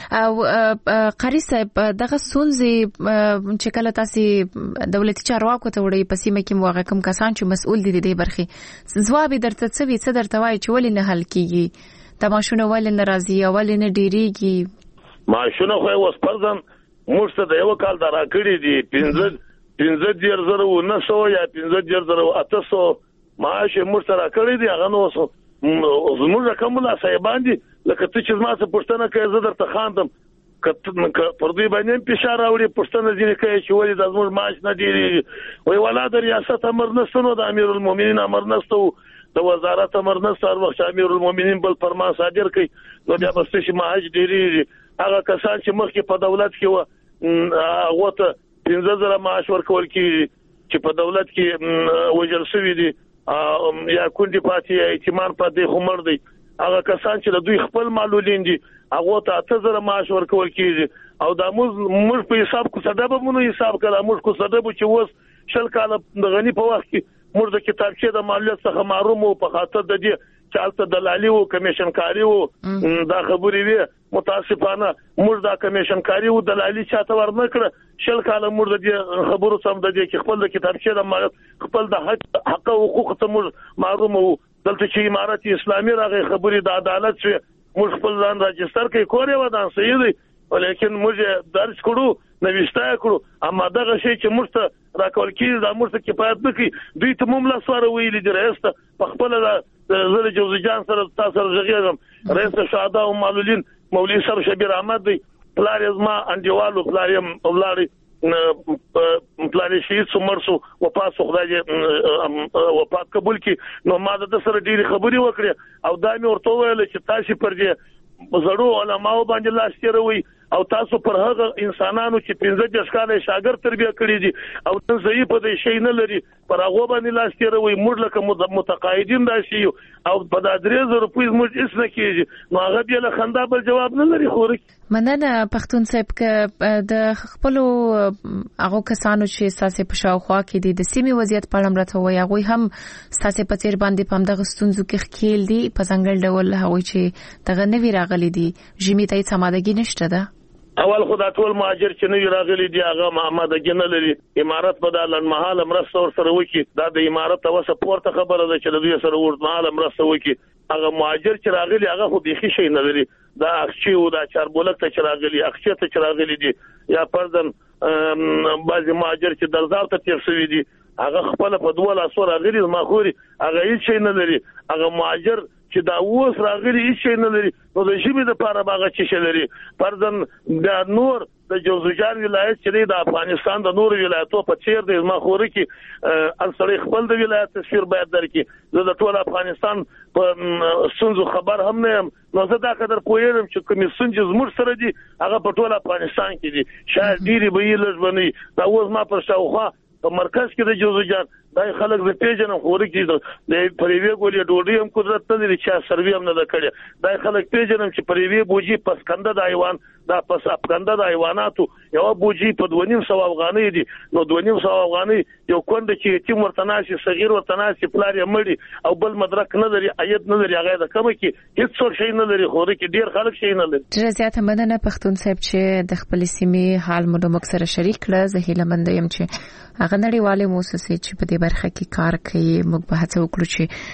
Speaker 2: او قاری صاحب دغه ستونزې چې کله تاسو دولتي چارواکو ته وړي په سیمه کې موغه کم کسان چې مسؤل دي د دې برخې ځواب درته څه وي څه درته وایي چې ولې نه حل کیږي تماشونه ولې ناراضي ولې نه ډیریږي
Speaker 14: ماشونه خو اوس پرځم موږ ته د یو کال دا راکړي دي پنځه پنځه ډیر زره و نه سو یا پنځه ډیر زره اته سو معاش موږ ته راکړي دي هغه نو زموږ رقم لا صاحبان دي لکه ته چې ما څه پښتنه کوي زه درته خاندم که پر دوی باندې فشار راوړي پښتنه ځینې کوي چې ولې د زموږ معاش نه ډیریږي وایي ولا د ریاست امر نشته نو د امیر المؤمنین امر نشته د وزارت امر نشته هر وخت امیر المؤمنین بل فرمان صادر کوي نو بیا بس چې معاش ډیریږي هغه کسان چې مخکې په دولت کې و هغه ته پنځه زره معاش ورکول کیږي چې په دولت کې وژل شوي دي یا کونډې پاتې ایتمان پاتې خمر دی هغه کسان چې د دوی خپل معلولین دي هغه ته اته زره معاش ورکول کیږي او د موږ په حساب کو سبب مونږ حساب کړه موږ کو سبب چې وس شل کال د غنی په وخت کې موږ د کتابچې د معلومات څخه محروم او په خاطر د دې چالت دلالي او کمیشن کاری او دا خبرې وي متاسفانه موږ دا کمیشن کاری او دلالي چاته ورنکړه شل کال موږ د دې خبرو سم د دې کې خپل د کتابچې د معلومات خپل د حق حق او حقوق ته موږ محروم او دلته چې امارت اسلامي راغی خبرې د عدالت چې موږ خپل ځان راجستر کوي کورې ودان صحیح دی ولیکن موږ درس کړو نوښتا کړو اما دغه شی چې موږ ته راکول کیږي دا موږ ته کفایت نه کوي دوی ته موږ لا سوار ویلي دی رئیس په خپل زره جوزجان سره تاسو سره ژغېږم رئیس شهدا او معلولین مولوی صاحب شبیر احمد دی پلار ما انډیوالو پلار ولاري پلان شهید سمرسو وفات خدای وفات قبول کی نو ما د سره ډیری خبري وکړه او دا مې ورته ویل چې تاسو پر دې زړو علماء باندې لاس تیروي او تاسو پر هغه انسانانو چې پنځه د ښکارې شاګرد تربیه کړی دي او نن ضعیف دي شي نه لري پر هغه باندې لاس تیروي موږ لکه متقاعدین راشي او په د درې زره روپۍ موږ هیڅ نه کیږي نو هغه بیا له خندا بل جواب نه لري خوري
Speaker 2: مننه پښتون صاحب ک د خپل هغه کسانو چې ساسه په شاوخوا کې دي د سیمې وضعیت په اړه راته وایي هغه هم ساسه په تیر باندې پم د غستونزو کې خېل دي په څنګه ډول هغه چې دغه نوی راغلي دي جمی ته سمادګي نشته ده
Speaker 14: اول خدای ټول مهاجر چې نوی راغلي دي هغه محمدګي نه لري امارت په د لنمحاله مرسته ور سره وکي دا د امارت او سپورت خبره ده چې د دوی سره ورته مرسته وکي هغه مهاجر چې راغلي هغه خو بيخي شي نه لري دا اخشي او دا چاربولک ته چې راغلي اخشي ته چې راغلي دي یا پردن بعضی مهاجر چې درزاو ته تیر شوی دي هغه خپل په دوه لاسو راغلي ما خوري هغه هیڅ شي نه لري هغه مهاجر چې دا اوس راغلي هیڅ شي نه لري نو د ژبې لپاره باغ چې شي لري پردن د نور د جوزجان ولایت چې د افغانستان د نور ولایتو په چیر د ما خوري کې انصري خپل د ولایت تصویر باید درکې د ټول افغانستان په سنځو خبر هم نه نو زه دا قدر پوهیږم چې کوم سنځ زموږ سره دي هغه په ټول افغانستان کې دي شاید ډیری به یې لږ بني دا اوس ما پر شاوخوا په مرکز کې د جوزجان دای خلک د پیژنم خوري کې د پریوی ګولې ډوډۍ هم قدرت نه لري چې سروي هم نه کړي دای خلک پیژنم چې پریوی بوجي پسکنده د حیوان دا پس افکنده د حیواناتو یو بوجي په دوه نیم سو افغانۍ دي نو دوه نیم سو افغانۍ یو کونډه چې یتیم ورتناسي صغیر ورتناسي پلار یې مړي او بل مدرک نه لري اید نه لري هغه د کوم کې هیڅ څه شي نه لري خوري کې ډیر خلک شي نه لري
Speaker 2: ډیر زیاته مننه پښتون صاحب چې د خپل سیمې حال مو د مکسره شریک کړه زه هیله مند یم چې هغه نړیواله موسسه چې په دې برخه کې کار کوي موږ به هڅه وکړو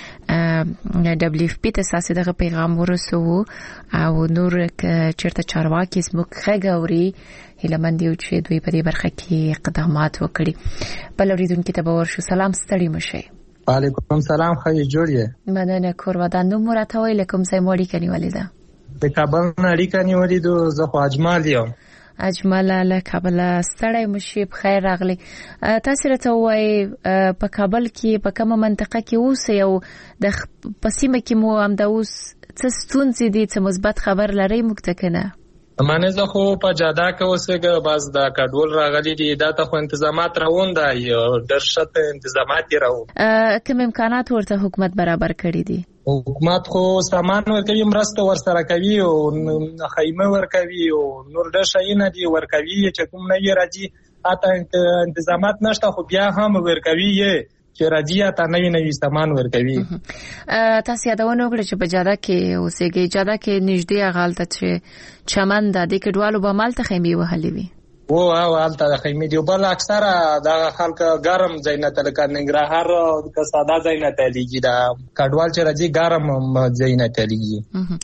Speaker 2: چې دبليو اف پی ته اساسي دغه پیغام ورسو او نور چیرته چارواکي زموږ خګوري هیلمند یو چې دوی په دې برخه کې اقدامات وکړي بل اوریدونکو ته به ورشو سلام ستړي مشه
Speaker 9: وعلیکم سلام خی جوړیه
Speaker 2: مننه کور ودان نو مرته ویل کوم ځای موړی کني ولیدا
Speaker 9: د کابل نړۍ کني ولیدو زه خو اجمال یم
Speaker 2: اجمل له کابل ستړی مشي په خیر راغلی تاسو راته وایي په کابل کې په کومه منطقه کې اوسئ او د پسیمه کې مو هم د اوس څه ستونزې دي څه مثبت خبر لري موږ ته کنه
Speaker 15: مانه زه خو په جاده کې اوسېږم، بس د کډوال راغلي دي، دا ته خو انتظامات روان دي، ډېر ښه انتظامات یې روان.
Speaker 2: کوم امکانات ورته حکومت برابر کړي دي؟
Speaker 15: حکومت خو سامان ورکوي، مرسته ورسره کوي او خیمه ورکوي او نور ډېر شیونه دي ورکوي چې کوم نه یې راځي. حتی انتظامات نشته خو بیا هم ورکوي یې چې راځي تا نوی نوی سامان ورکوي.
Speaker 2: تاسو یادونه وکړه چې په جاده کې اوسېږئ، جاده کې نږدې هغه هلته چې چمن ده، د کډوالو به همالته خیمې وهلې وي؟
Speaker 15: او او هلته د خیمې دي، بل اکثره دغه خلک ګرم ځای نه ته لکه ننګرهار که ساده ځای نه تلیږي، دا کډوال چې راځي ګرم ځای نه تلیږي.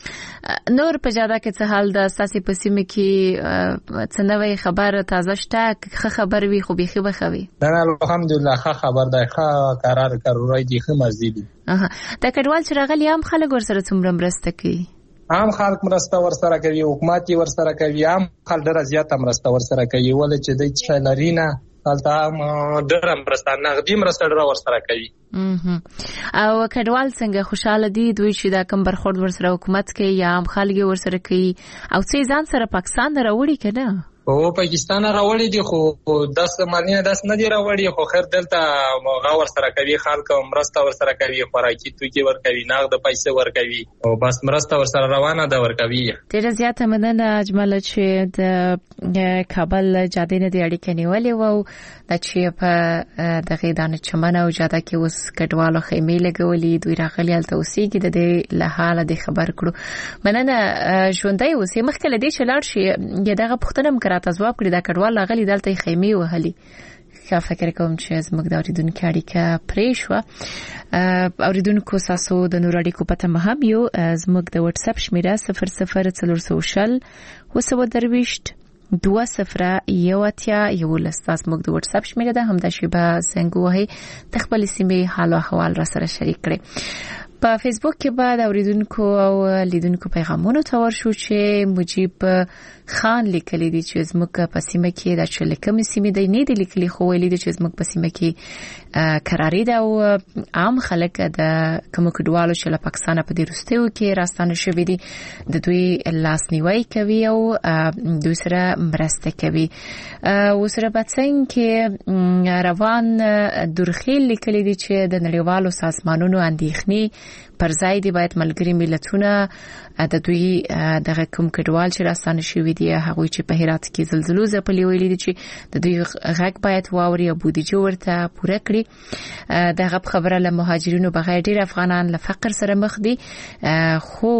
Speaker 2: نور په جاده کې څه حال ده؟ ستاسې په سیمه کې څه نوی خبر تازه شته؟ ښه خبر وي خو بیخي به ښه وي.
Speaker 15: الحمدلله ښه خبر دی، ښه قرار کروری دي، ښه مزدي دي.
Speaker 2: د کډوال چې راغلي عام خلک ورسره څومره مرسته کوي؟
Speaker 15: عام خلک مرسته ورسره کوي، حکومت یې ورسره کوي، عام خلک ډېره زیاته مرسته ورسره کوي، ولې چې دوی څه لري نه هلته ډېره مرسته نغدي مرسته ډېره ورسره کوي.
Speaker 2: او کډوال څنګه خوشاله دي دوی چې دا کوم برخورد ورسره حکومت کوي یا عام خلک ورسره کوي؟ او څه ځان سره پاکستان راوړي که نه؟
Speaker 15: او پاکستان راوړي دي خو داس مالینه داس نه دی راوړي، خو خیر دلته هغه ورسره کوي، خلک مرسته ورسره کوي، خوراکي توکي ورکوي، نغد پیسې ورکوي او بس مرسته ورسره روانه ده ورکوي.
Speaker 2: ډېره زیاته مننه اجمل چې د کابل جاده نه دی اړیکه نیولې وو، د چې په دغه دانه چمن او جاده کې اوس کډوالو خیمې لګولې، دوی راغلي هلته اوسېږي، د دې له حاله د خبر کړو. مننه ژوندی اوسې. مخکې له دې چې لاړ شي دغه پوښتنه م راته ځواب کړي، دا کډوال راغلي دلته خیمې وهلي. ښه فکر کوم چې زموږ د اورېدونکو اړیکه پرې شوه. اورېدونکو ستاسو د نور اړیکو په تمه هم یو، زموږ د واتساپ شمیره صفر صفر څلور سوه شل اوه سوه درویشت دوه صفر یو اتیا یولس. تاسو موږ د واتساپ شمیره ده، همدا شیبه زنګ وهئ، د خپلې سیمې حال او احوال را سره شریک کړئ. په فیسبوک کې به د اوریدونکو او لیدونکو پیغامونو ته ورشو چې مجيب خان لیکلی دی چې زموږ په سیمه کې د چلکم سیمه دی نه دی لیکلی، خو ویلي دی چې زموږ په سیمه کې قراری ده او عام خلک د کوم کډوالو چې له پاکستان په دې وروستیو کې راستانه شوي دي د دوی لاسنیوي کوي او دوی سره مرسته کوي. وسره بڅنګ کې روان درخیل لیکلی دی چې د نړیوالو سازمانونو اندېښنې پر ځای دی باید ملګری ملتونه د دوی دغه کوم کډوال چې راستانه شوي دي هغه چې په هرات کې زلزلو ځپلي ویلي دي چې د دوی غږ باید واوري او بودیجه ورته پوره کړي. دغه خبره له مهاجرینو بغیر ډیر افغانان له فقر سره مخ دي، خو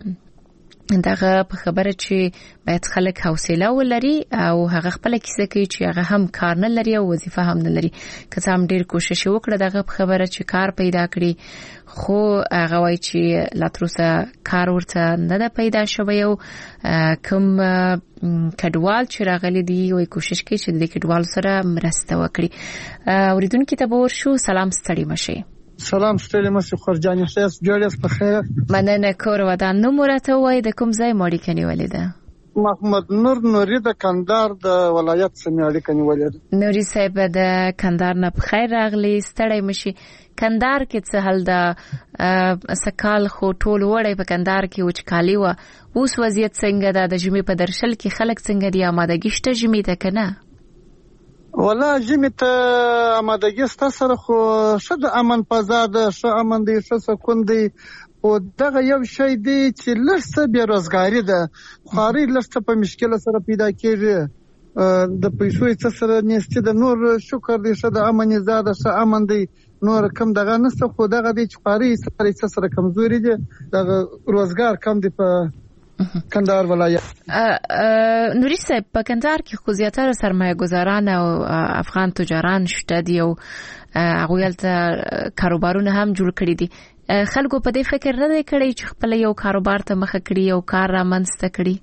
Speaker 2: دغه په خبره چې باید خلک حوصله ولري او هغه خپل کیسه کوي چې هغه هم کار نه لري او وظیفه هم نه لري، که څه هم ډیر کوشش وکړه دغه په خبره چې کار پیدا کړي، خو هغه وایي چې لا تر اوسه کار ورته نه ده پیدا شوی او کوم کډوال چې راغلي دي وایي کوشش کوي چې د کډوال سره مرسته وکړي. اوریدونکو ته به ورشو. سلام، ستړي مشئ.
Speaker 16: سلام، ستړي مشئ. خورجانې خیاس جوړیاس په خیر.
Speaker 2: مننه. کور ودان نو مرته وای د کوم ځای ماړی کني ولیده؟
Speaker 16: محمد نور نوري د کندهار د ولایت څخه اړیکه نیولې ده.
Speaker 2: نوري صاحب د کندهار نه په خیر راغلی، ستړي مشي. کندهار کې څه حل ده؟ سکال خو ټول وړي په کندهار کې وچکالي و، اوس وضعیت څنګه ده؟ د ژمي په درشل کې خلک څنګه دي؟ آمادګي شته ژمي ته کنه؟
Speaker 16: ولا ژمي ته آمادګي ستا سره خو ښه د امن فضا ده، ښه امن دی، ښه سکون دی، او دغه یو شی دی چې لږ څه بېروزګاري ده، خواري لږ څه په مشکله سره پیدا کېږي، د پیسو څه سره نیستي ده. نور شکر دی ښه د امن فضا ده، ښه امن دی، نور کم دغه نسته، خو دغه دی چې خواري سره څه سره کمزوري دي، دغه روزګار کم دی په کندهار ولایت.
Speaker 2: نوري صاحب په کندهار کې خو زیاتره سرمایه گذاران او افغان تجاران شته دي او هغوی هلته کاروبارونه هم جوړ کړي دي. خلکو په دې فکر نه دی کړی چې خپل یو کاروبار ته مخه کړي او کار رامنځته کړي؟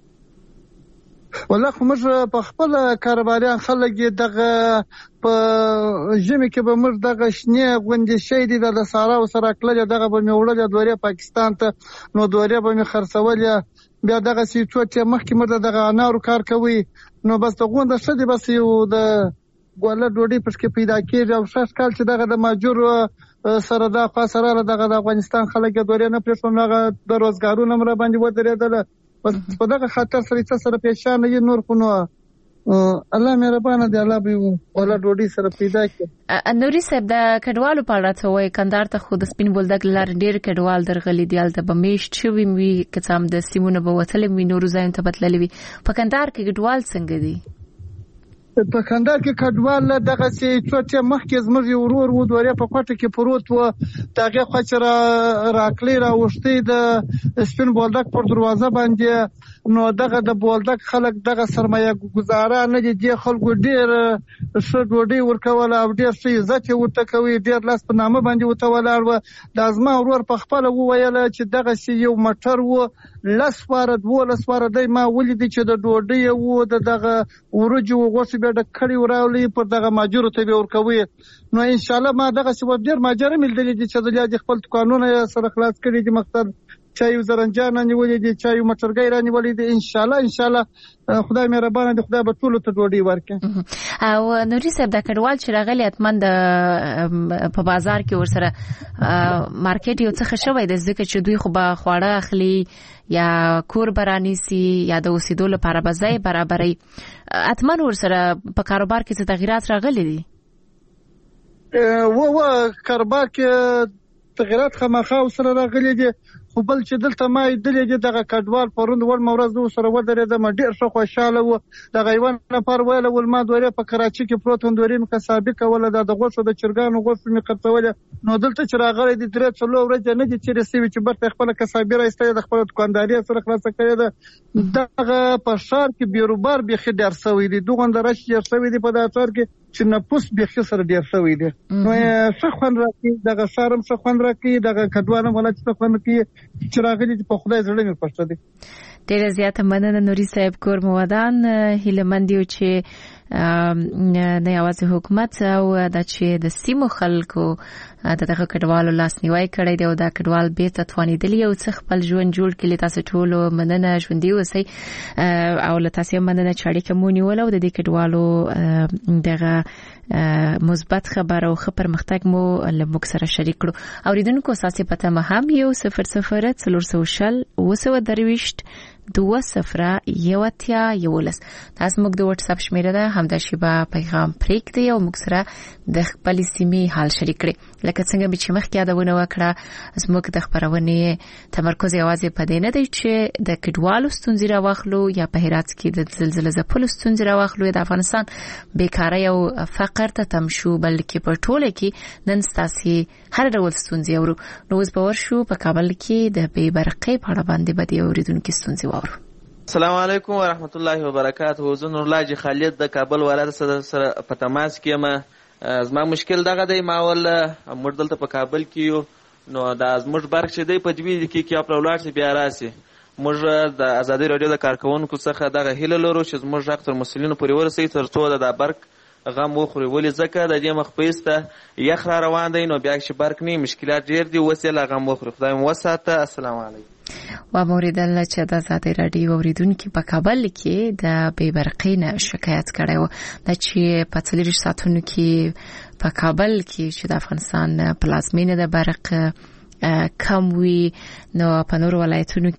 Speaker 16: والله خو موږ په خپل کاروباریان خلک دغه په ژمي کې به موږ دغه شنې غونډې شي دي د سارا او سره کړل، دغه به مې وړل دورې پاکستان ته، نو دورې به مې خرڅول، بیا دغه سی چوټه مخکې موږ دغه انارو کار کوي، نو بس د غونډه شدي بس یو د ګوله ډوډۍ پښکې پیدا کېږي او شاش کال چې دغه د ماجور سره د خاصره دغه د افغانستان خلک دورې نه پرېښون، هغه د روزګارونو مر باندې ودرېدل، په دغه خاطر سره څه سره پېښانه یې نور خو نو الله مهربانه دی الله به ولا ډوډۍ سره پیدا کړي.
Speaker 2: نوري صاحب د کډوالو په اړه څه وایي؟ کندهار ته خو د سپین بولدک لار ډېر کډوال درغلي دي، هلته به میشت شوي وي که څه هم د سیمونه به وتلي وي نورو ځایونو ته به تللي وي. په کندهار کې کډوال څنګه دي؟
Speaker 16: په کندهار کې کډوال دغه چې څو ټیم مخکې زموږ یو ورور و دورې په کوټه کې پروت و، دغه خو چې راکلی راوښتي د سپین بولدک پر دروازه باندې، نو دغه د بولدک خلک دغه سرمایه گزاره نه دي، د خلکو ډیر ښه ډوډۍ ورکول او ډیر ښه عزت ورته کوي، ډیر لاس په نامه باندې وته ولاړ و. د ازما ورور په خپل وویل چې دغه سی یو مټر و لس واره دولس واره دی ما ولیدي چې د ډوډۍ و د دغه ورجو غوښه د کړي وراولي پر دغه ماجورو ته به ورکوي. نو ان شاء الله ما دغه سبب ډیر ماجر ملدلې دي چې د خپل قانونونه سره خلاص کړي دي، مقصد چایو زرنجان نیولې دي، چایو مټرګي را نیولې دي. ان شاء الله ان شاء الله خدای مهربانه دی، خدای به ټول ته ډوډۍ ورکړي.
Speaker 2: او نوري صاحب د کډوال چې راغلي اتمن د په بازار کې ورسره مارکیټ یو څه شوی د ځکه چې دوی خو به خواړه اخلي یا کور برانیسي یا د اوسېدو لپاره به ځای برابري، اتمن ورسره په کاروبار کې څه تغیرات راغلي دي؟
Speaker 16: و و کاروبار کې تغیرات خامخا سره راغلي دي، خو بل چې دلته ما دلې دي دغه کډوال پروند ور مورز دو سره ودرېدم ډیر ښه خوشاله و. دغه یو نفر ویل ول ما دورې په کراچي کې پروتون دورې مې سابقه ولا د غوښو د چرګانو غوښه مې قرتول، نو دلته چې راغلي دي درې څلو ورځې نه دي چې رسېږي چې برته خپل کسابي راستي د خپل دکانداري سره خلاص کړی ده. دغه په شهر کې بیروبار به خډر سوي دي، دوه غندرش یې سوي دي په دغه شهر کې چې نفوس به خسر ډیر سوي دي. نو څه خوند راکې دغه شرم څه خوند راکې دغه کډوانه ولا څه خوند کې چې راغلي په خدای زړه مې پښته دي.
Speaker 2: ډېر زیاته مننه نوري صاحب کور مودان هیلمندیو چې نه یوازې حکومت او د چې د سیمو خلکو دغه کډوالو لاس نیوي کړی دی او دا کډوال بیرته توانیدلی او څه خپل ژوند جوړ کړي. تاسو ټول مننه ژوندۍ اوسئ او له تاسو مننه چې اړیکه مو نیول او د دې کډوالو دغه مثبت خبر او خبر پرمختګ مو له موږ سره شریک کړو. اوریدونکو اساسي پته مهم یو صفر صفر څلور سوه شل اوه سوه درویشت دوه صفر یو اتیا یولس. تاسو موږ د واتس اپ شمیره ده همدا شیبه پیغام پریږدئ او موږ سره د خپل سیمې حال شریک کړئ. لکه څنګه چې مخکې یادونه وکړه زموږ د خبرونې تمرکز یوازې په دې نه دی چې د کډوالو ستونزې راوخلو یا په هرات کې د زلزلې ځپلو ستونزې راوخلو یا د افغانستان بیکارۍ او فقر ته تم شو، بلکې په ټوله کې نن ستاسو هر ډول ستونزې اورو. نو اوس به ورشو په کابل کې د بې برقۍ په اړه باندې به د اوریدونکو ستونزې واورو.
Speaker 17: السلام علیکم ورحمت الله وبرکاته. زه نورالله جی خالد د کابل ولایت سره په تماس کې یم. زما مشکل دغه دی، ما ول موږ دلته په کابل کې یو، نو دا زموږ برق چې دی په دوی کې کې خپل ولاړ شي بیا راسي. موږ د ازادي رادیو د کارکونکو څخه دغه هیله لرو چې زموږ غږ تر مسؤلینو پورې ورسوي تر څو د برق غم وخوري، ولې ځکه د دې مخ پیسته یخ را روان دی، نو بیا چې برق نه مشکلات ډیر دي وسیله غم وخوري. خدای مو وساته. السلام علیکم.
Speaker 2: و موریدل چې د ازادي رادیو اوریدونکو په کابل کې د بې برقۍ نه شکایت کړی و، د چې په څلور ساعتونو کې په کابل کې چې د افغانستان پلازمینه د برق کم وي، نو په نور ولایتونو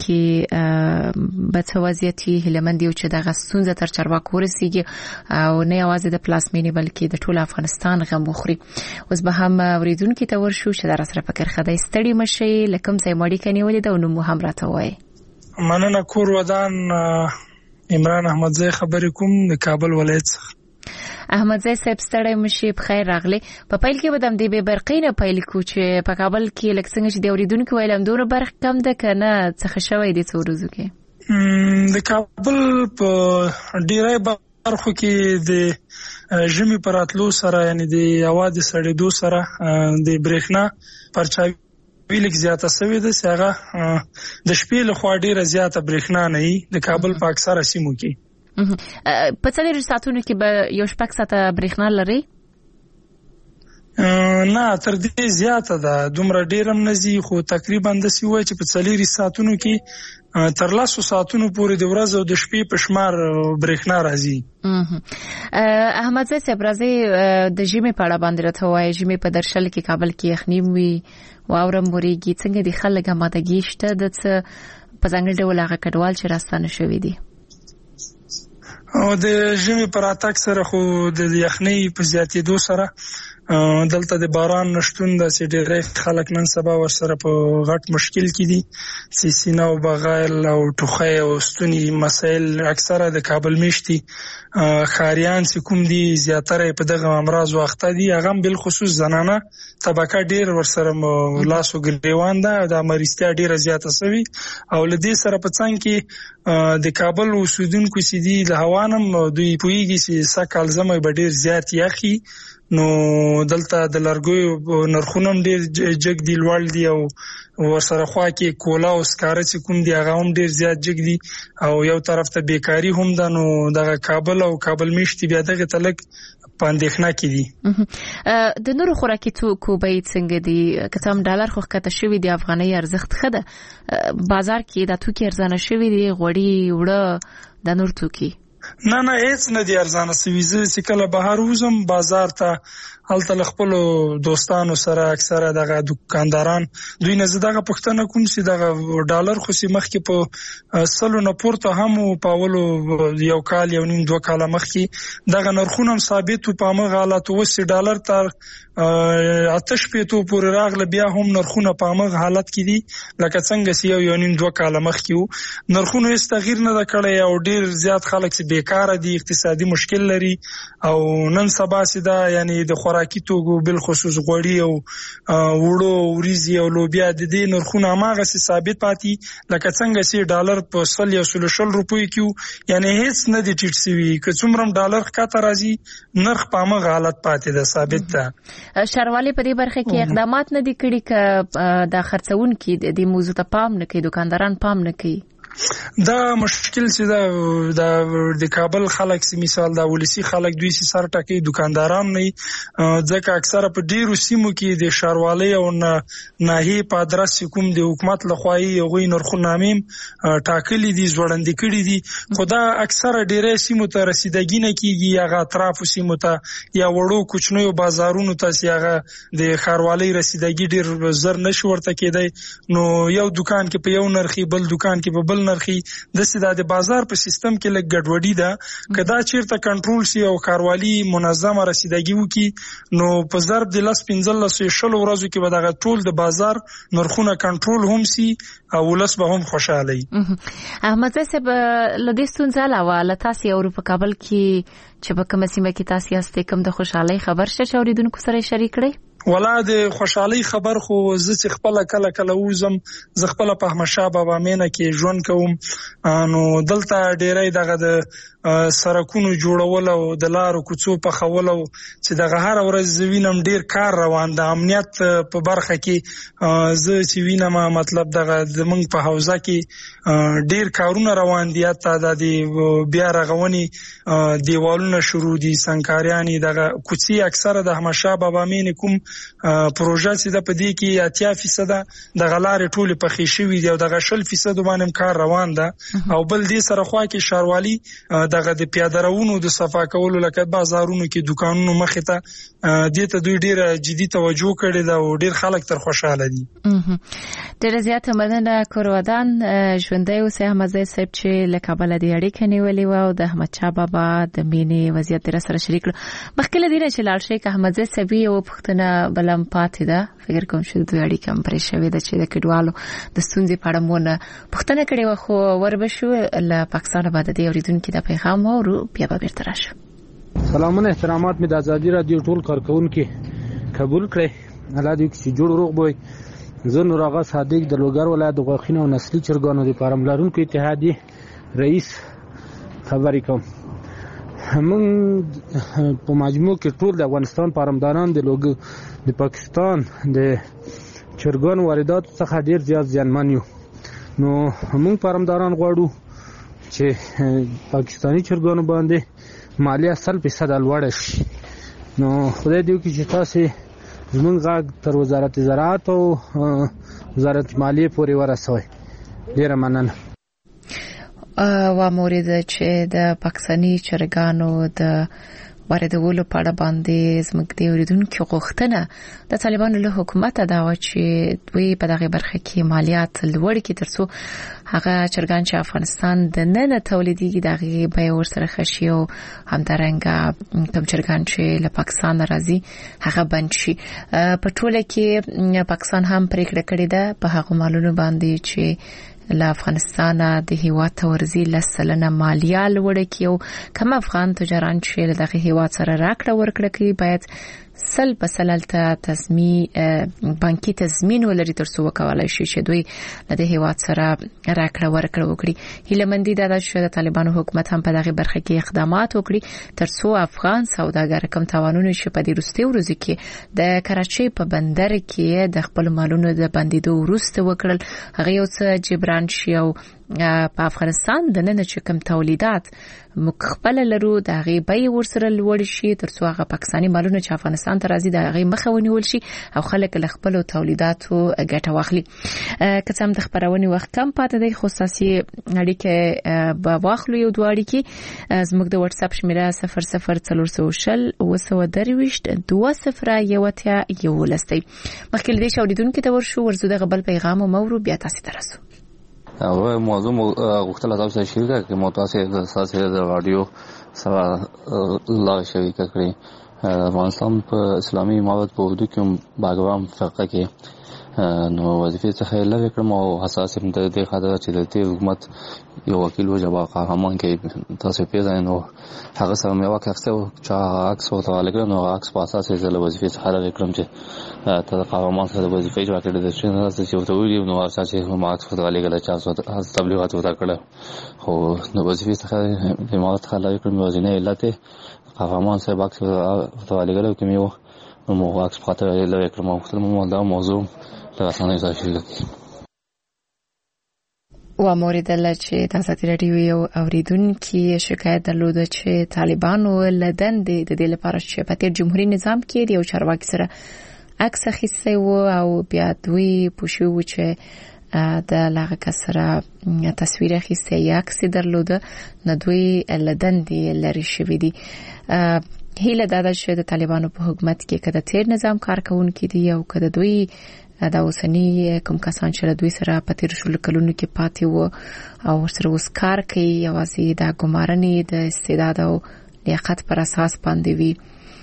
Speaker 2: کې به څه وضعیت وي. هیلمند یو چې دغه ستونزه تر چارواکو ورسیږي او نه یوازې د پلازمینې بلکې د ټول افغانستان غم وخوري. اوس به هم اوریدونکو ته ورشو چې در سره فکر خدای ستړي مشي لکم ځای مړی کني ولې دا نو مو هم راته وای.
Speaker 15: مننه کور ودان عمران احمدزی خبرې کوم د کابل ولایت.
Speaker 2: احمدزی صاحب ستړی مشي په خیر راغلی. په پیل کې بدم دی به برقې نه پیل کو چې په کابل کې لکه څنګه چې د اوریدونکو ویلم دوره برق کم ده کنه څه شوی دي څو ورځو کې.
Speaker 15: د کابل په ډیری برخو کې د ژمي پراتلو سره یعنی د هوا د سړېدو سره د برېښنا پرچاوي ویلک زیاته سوي ده، هغه د شپې له خوا ډیره زیاته برېښنا نه وي د کابل په اکثره سیمو کې.
Speaker 2: په څلور ساعتونو کې به یو شپږ ساعته برېښنا لري؟
Speaker 15: نه تر دې زیاته ده، دومره ډیرم نه زی، خو تقریبا د سی وای چې په څلور ساعتونو کې تر لاسو ساعتونو پورې د ورځې او د شپې په شمار برېښنا راځي.
Speaker 2: احمدزی صاحب راځي د ژمي په اړه باندې راته وایي. ژمي په درشل کې کابل کې یخني وي، واورم وريږي، څنګه د خلک آمادګي شته د څه په ځانګړي ډول هغه کډوال چې راستانه شوي دي؟
Speaker 15: او د ژمي پر راتګ سره خو د یخنۍ په زیاتېدو سره دلته د باران نشتون د ډېری خلک نن سبا ورسره په غټ مشکل کې دي چې سینه او بغل او ټوخی او ستوني مسایل اکثره د کابل میشتي ښاریان چې کوم دي زیاتره په دغه امراض واخته دي، هغه بالخصوص زنانه طبقه ډېر ورسره لاسو ګریوان ده، د مریضتیا ډېره زیاته شوې او له دې سره په څنګ کې د کابل اوسیدونکو چې دي له هوا نه دوی پوهېږي چې سږکال ژمی به ډېر زیات یخي، نو دلته د لرګیو نرخونه ډېر جګ دي، لوړ دي او ورسره خوا کې کولا او سکاره چې کوم دي هغه هم ډېر زیات جګ دي او یو طرف ته بیکاري هم ده. نو دغه کابل او کابل میشتي بیا دغه تلک په اندېښنه کې دي.
Speaker 2: د نورو خوراکي توکو بیې څنګه دي؟ که څه هم ډالر خو ښکته شوي دي، افغانۍ ارزښت ښه ده، بازار کې دا توکي ارزانه شوي دي، غوړي، اوړه، دا نور توکي؟
Speaker 15: نه نه هیڅ نه دي ارزانه سوي. زه چې کله بهر وځم بازار ته، هلته له خپلو دوستانو سره اکثره دغه دکانداران دوی نه زه دغه پوښتنه کوم چې دغه ډالر خو چې مخکې په سلو نه پورته هم په اولو یو کال یو نیم دوه کاله مخکې دغه نرخونه هم ثابت و، په همغه حالاتو اوس چې ډالر تر اته شپېتو پورې راغله بیا هم نرخونه په همغه حالت کې دي لکه څنګه چې یو یو نیم دوه کاله مخکې وو. نرخونه هېڅ تغییر نه ده کړی او ډېر زیات خلک چې بیکاره دي، اقتصادي مشکل لري او نن سبا چې دا یعنی د خوراکي توکو بالخصوص غوړي او وړو وریځي او لوبیا د دې نرخونه هماغسې ثابت پاتې لکه څنګه چې ډالر په سل یا سلو شل روپیو کې یعنی هېڅ نه دي ټیټ شوي. که څومره ډالر ښکته راځي نرخ په همغه حالت پاتې ده، ثابت ده.
Speaker 2: ښاروالۍ په دې برخه کې اقدامات نه دي کړي که دا خرڅونکي د موضوع ته پام نه کوي، دکانداران پام نه کوي؟
Speaker 15: دا مشکل چې دا د کابل خلک چې مثال دا ولسی خلک دوی چې سر ټکي دکانداران نه، ځکه اکثره په ډیرو سیمو کې د ښاروالۍ او ناحیې په ادرس کوم د حکومت لخوا یې غوي نرخونه هم ټاکلي دي، ځوړندې کړي دي، خو دا اکثره ډیری سیمو ته رسیدګي نه کیږي، هغه اطرافو سیمو ته یا وړو کوچنیو بازارونو ته چې هغه د ښاروالۍ رسیدګي ډیر زر نشي ورته کېدی. نو یو دکان کې په یو نرخي، بل دکان کې په بل نرخي، داسې دا د بازار په سیستم کې لږ ګډوډي ده. که دا چیرته کنټرول شي او ښاروالي منظمه رسیدګي وکړي نو په ضرب د لس پنځلس شلو ورځو کې به دغه ټول د بازار نرخونه کنټرول هم سي او ولس به هم خوشاله وي.
Speaker 2: احمد صاحب له دې ستونزې علاوه له تاسې اورو په کابل کې چې په کومه سیمه کې تاسې یاستئ کوم د خوشحالۍ خبر شته چې اورېدونکو سره شریک کړئ؟
Speaker 15: ولا د خوشحالۍ خبر خو زه چې خپل کله کله وزم، زه خپل په احمدشاه بابا مینه کې ژوند کوم، نو دلته ډیری دغه د سرکونو جوړول او د لارو کوڅو پخول او چې دغه هر ورځ وینم ډیر کار روان ده. امنیت په برخه کې زه چې وینم مطلب دغه زمونږ په حوزه کې ډیر کارونه روان دي، حتی د بیا رغونې دیوالونه شروع دي، سنګکاریانې دغه کوڅې اکثره د احمدشاه بابا مینه کوم پروژه چې د پدې کې اتیا فیصد د غلارې ټول پخې شوې دي او د شل فیصد باندې کار روان ده. او بل دې سره خوا کې ښاروالي دغه د پیاده روونو د صفا کولو لکه بازارونو کې دکانونو مخې ته دې ته دوی ډیره جدي توجه کړې ده او ډیر خلک تر خوشاله دي.
Speaker 2: ډیره زیاته مننه کورودان ژوندۍ اوسې احمد صاحب چې له کابل د اړیکې نیولې و او د احمدشاه بابا د مینې وضعیت در سره شریک کړ. مخکې له دې چې لاړ شي که احمد صاحب یو پوښتنه بلم پاتې ده، فکر کوم چې دوی اړیکه هم پرې شوې ده چې د کډوالو د ستونزې په اړه مونږ پوښتنه کړې و، خو وربشو له پاکستان باندې د اوریدونکو د پیغام او بیا به بیرته راشم.
Speaker 18: سلامونه احترامات می د ازادي رادیو ټول کارکونکو قبول کړئ. الله دې چې جوړ روغ بوي. زه نور آغا صادق د لوګر ولایت د غوښینو او نسلي چرګانو د پرملارونکو اتحادیې رئیس خبرې کوم. موږ په مجموع کې ټول د افغانستان پرمداران د لوګ د پاکستان د چرګانو واردات څخه ډیر زیات زیانمن یو. نو موږ پرمداران غواړو چې پاکستانی چرګانو باندې مالیه سل فیصد لوړه شي. نو خدای دې وکړي چې تاسو زموږ غږ تر وزارت زراعت او وزارت مالیه پورې ورسوي. ډیره مننه.
Speaker 2: و مورد چې د پاکستانی چرګانو د واردولو په اړه باندې زموږ د اوریدونکو غوښتنه د طالبانو له حکومت دا و چې دوی په دغه برخه کې مالیات لوړ کړي ترڅو هغه چرګان چې افغانستان د نن تولیدي دغه به ورسره خشي او همدارنګه کوم چرګان چې له پاکستان راځي هغه بند شي. په ټوله کې پاکستان هم پریکړه کړې ده په هغه مالونو باندې چې له افغانستان د هیواد تورزی لسلنه مالیه لوړه کړي او کوم افغان تجاران چې له دغه هیواد سره راکړه ورکړه کوي باید سل په سلالته تضمین بانکي تضمین ولري ترڅو وکولای شي چې دوی له دې هیواد سره راکړه ورکړه وکړي. هیلمندي دا چې د طالبانو حکومت هم په دغه برخه کې اقدامات وکړي ترڅو افغان سوداګر کم تاوانونه چې په دې وروستي ورځو کې د کراچۍ په بندر کې د خپل مالونو د بندیدو وروسته وکړل هغه یو څه جبران شي او په افغانستان د نن چې کوم تولیدات مخبل لرو د هغه به ورسره لوړ شي ترڅو هغه پاکستاني مالونه چې افغانستان ته راځي د هغه مخه ونیول شي او خلک له خپل تولیداتو ګټه واخلي. که څه هم د خبرونې وخت کم پاتې دی خو ساسي اړیکه به واخلو یو دوه اړیکې زموږ د واتس اپ شمیره صفر صفر څلور سوه شل اوه سوه درویشت دوه صفر یو اتیا یو لستی. مخکې دې شاولیدونکو ته ورشو ورزو د غبل پیغام او مورو بیا تاسو ته رسو.
Speaker 19: او موضوع غوښتل تاسو شریکه کې مو تاسو د تاسو د رادیو سره لا شریکه کړی. افغانستان په اسلامي امارت په اردو کې باغوام فرقه کې نو وظیفه څخه لږ کړم او حساس هم د دې خاطر چې د دې حکومت یو وکیل و جواب قهرمان کې تاسو پیژنئ نو هغه سره مې واکخته چې عکس او تعلق نو عکس په اساس یې د وظیفه څخه لږ کړم چې ته قهرمان سره د وظیفه جوړ کړې د شنو چې یو ته ویلو نو اساس یې هم عکس په تعلق له چا څو تبلیغات وکړه خو نو وظیفه څخه د امارت څخه لږ کړم وزنه علت قهرمان سره عکس په تعلق له کومې و نو عکس په تعلق له کړم خپل مو دا موضوع
Speaker 2: و مورد الله چې تاسو ته راډیو یو اوریدونکو شکایت درلوده چې طالبانو لدن د دې لپاره چې په تیر جمهوریت نظام کې یو چارواکي سره عکس اخیستی و او بیا دوی پوښیو چې د لاغه کسره تصویر اخیستی یا عکس درلوده نو دوی لدن دی لري شوی دی. هیله دا ده چې د طالبانو په حکومت کې کده تیر نظام کارکونکو دي او کده دوی دا اوسنی کوم کسان چې دوی سره په تیر شلو کلونو کې پاتې وو او سره اوس کار کوي یوازې د ګمارنې د استعداد او لیاقت پر اساس باندې وي.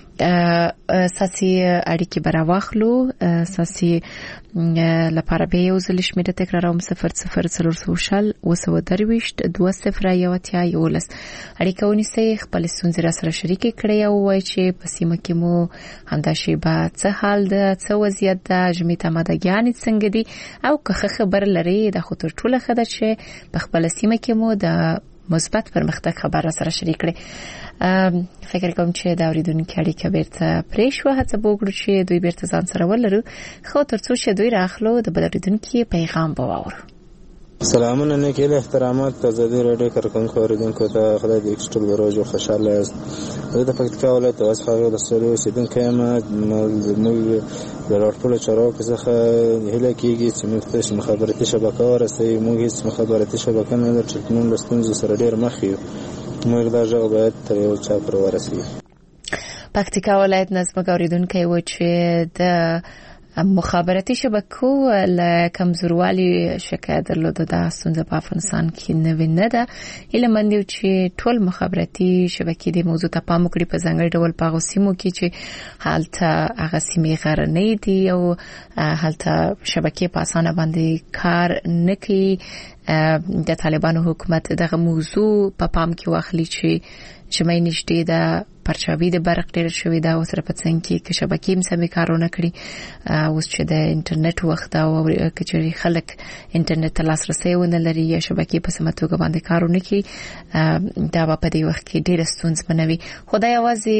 Speaker 2: ساسي اړیکې براواخلو ساسي لپاره به یو ځل شمیره تکراروم صفر صفر څلور سوه شل اوه سوه درویشت دوه صفر یو اتیا یو لس. اړیکه ونیسئ خپل ستونزې را سره شریکې کړئ او وایئ چې په سیمه کې مو همدا شیبه څه حال ده څه وضعیت ده ژمي ته مادهګیانې څنګه دي او که ښه خبر لرئ د خو تر ټوله ښه ده چې په خپله سیمه کې مو د مثبت پرمختګ خبر را سره شریک کړئ. فکر کوم چې دا اوریدونکو اړیکه بیرته پرې شو هڅه وکړو چې دوی بیرته ځان سره ولرو خو ترڅو چې دوی راخلو د بل اوریدونکو پیغام به واورو.
Speaker 20: سلامونه نیکیل احترامات په ازادي راډیو کارکونکو اوریدونکو ته خدای دې ایکسټل بروج خوشاله یاست. زه د پکتیکا ولایت واسخه د سلو اوسیدونکی یم. موږ د راټولو چارواکو څخه هیله کیږي چې موږ ته مخابراتي شبکه ورسوي. موږ هیڅ مخابراتي شبکه نه لرو چې موږ له ستونزو سره ډېر مخ یو. موږ دا ژغ باید تر یو چا پر ورسوي.
Speaker 2: پکتیکا ولایت نظم اوریدونکی و چې د مخابراتي شبکو له کمزوروالی شکایت درلوده د ستونزه په افغانستان کې نوې نه ده. هیله مند یو چې ټول مخابراتي شبکې د موضوع ته پام وکړي په ځانګړي ډول په هغو سیمو کې چې هلته هغه سیمې غرنۍ دي او هلته شبکې په اسانه باندې کار نه کوي. د طالبانو حکومت دغه موضوع په پام کې واخلي چې ژمي نږدې ده پرچاوي د برق ډېر شوی دا اوس په څنګ کې کې شبکې هم سمې کارونه کړي. اوس چې د انټرنیټ وخت او کچري خلک انټرنیټ ته لاسرسي ونه لري یا شبکې په سمه توګه باندې کارونه کوي دا په دې وخت کې ډېر ستونزمن وي. خدای یوازې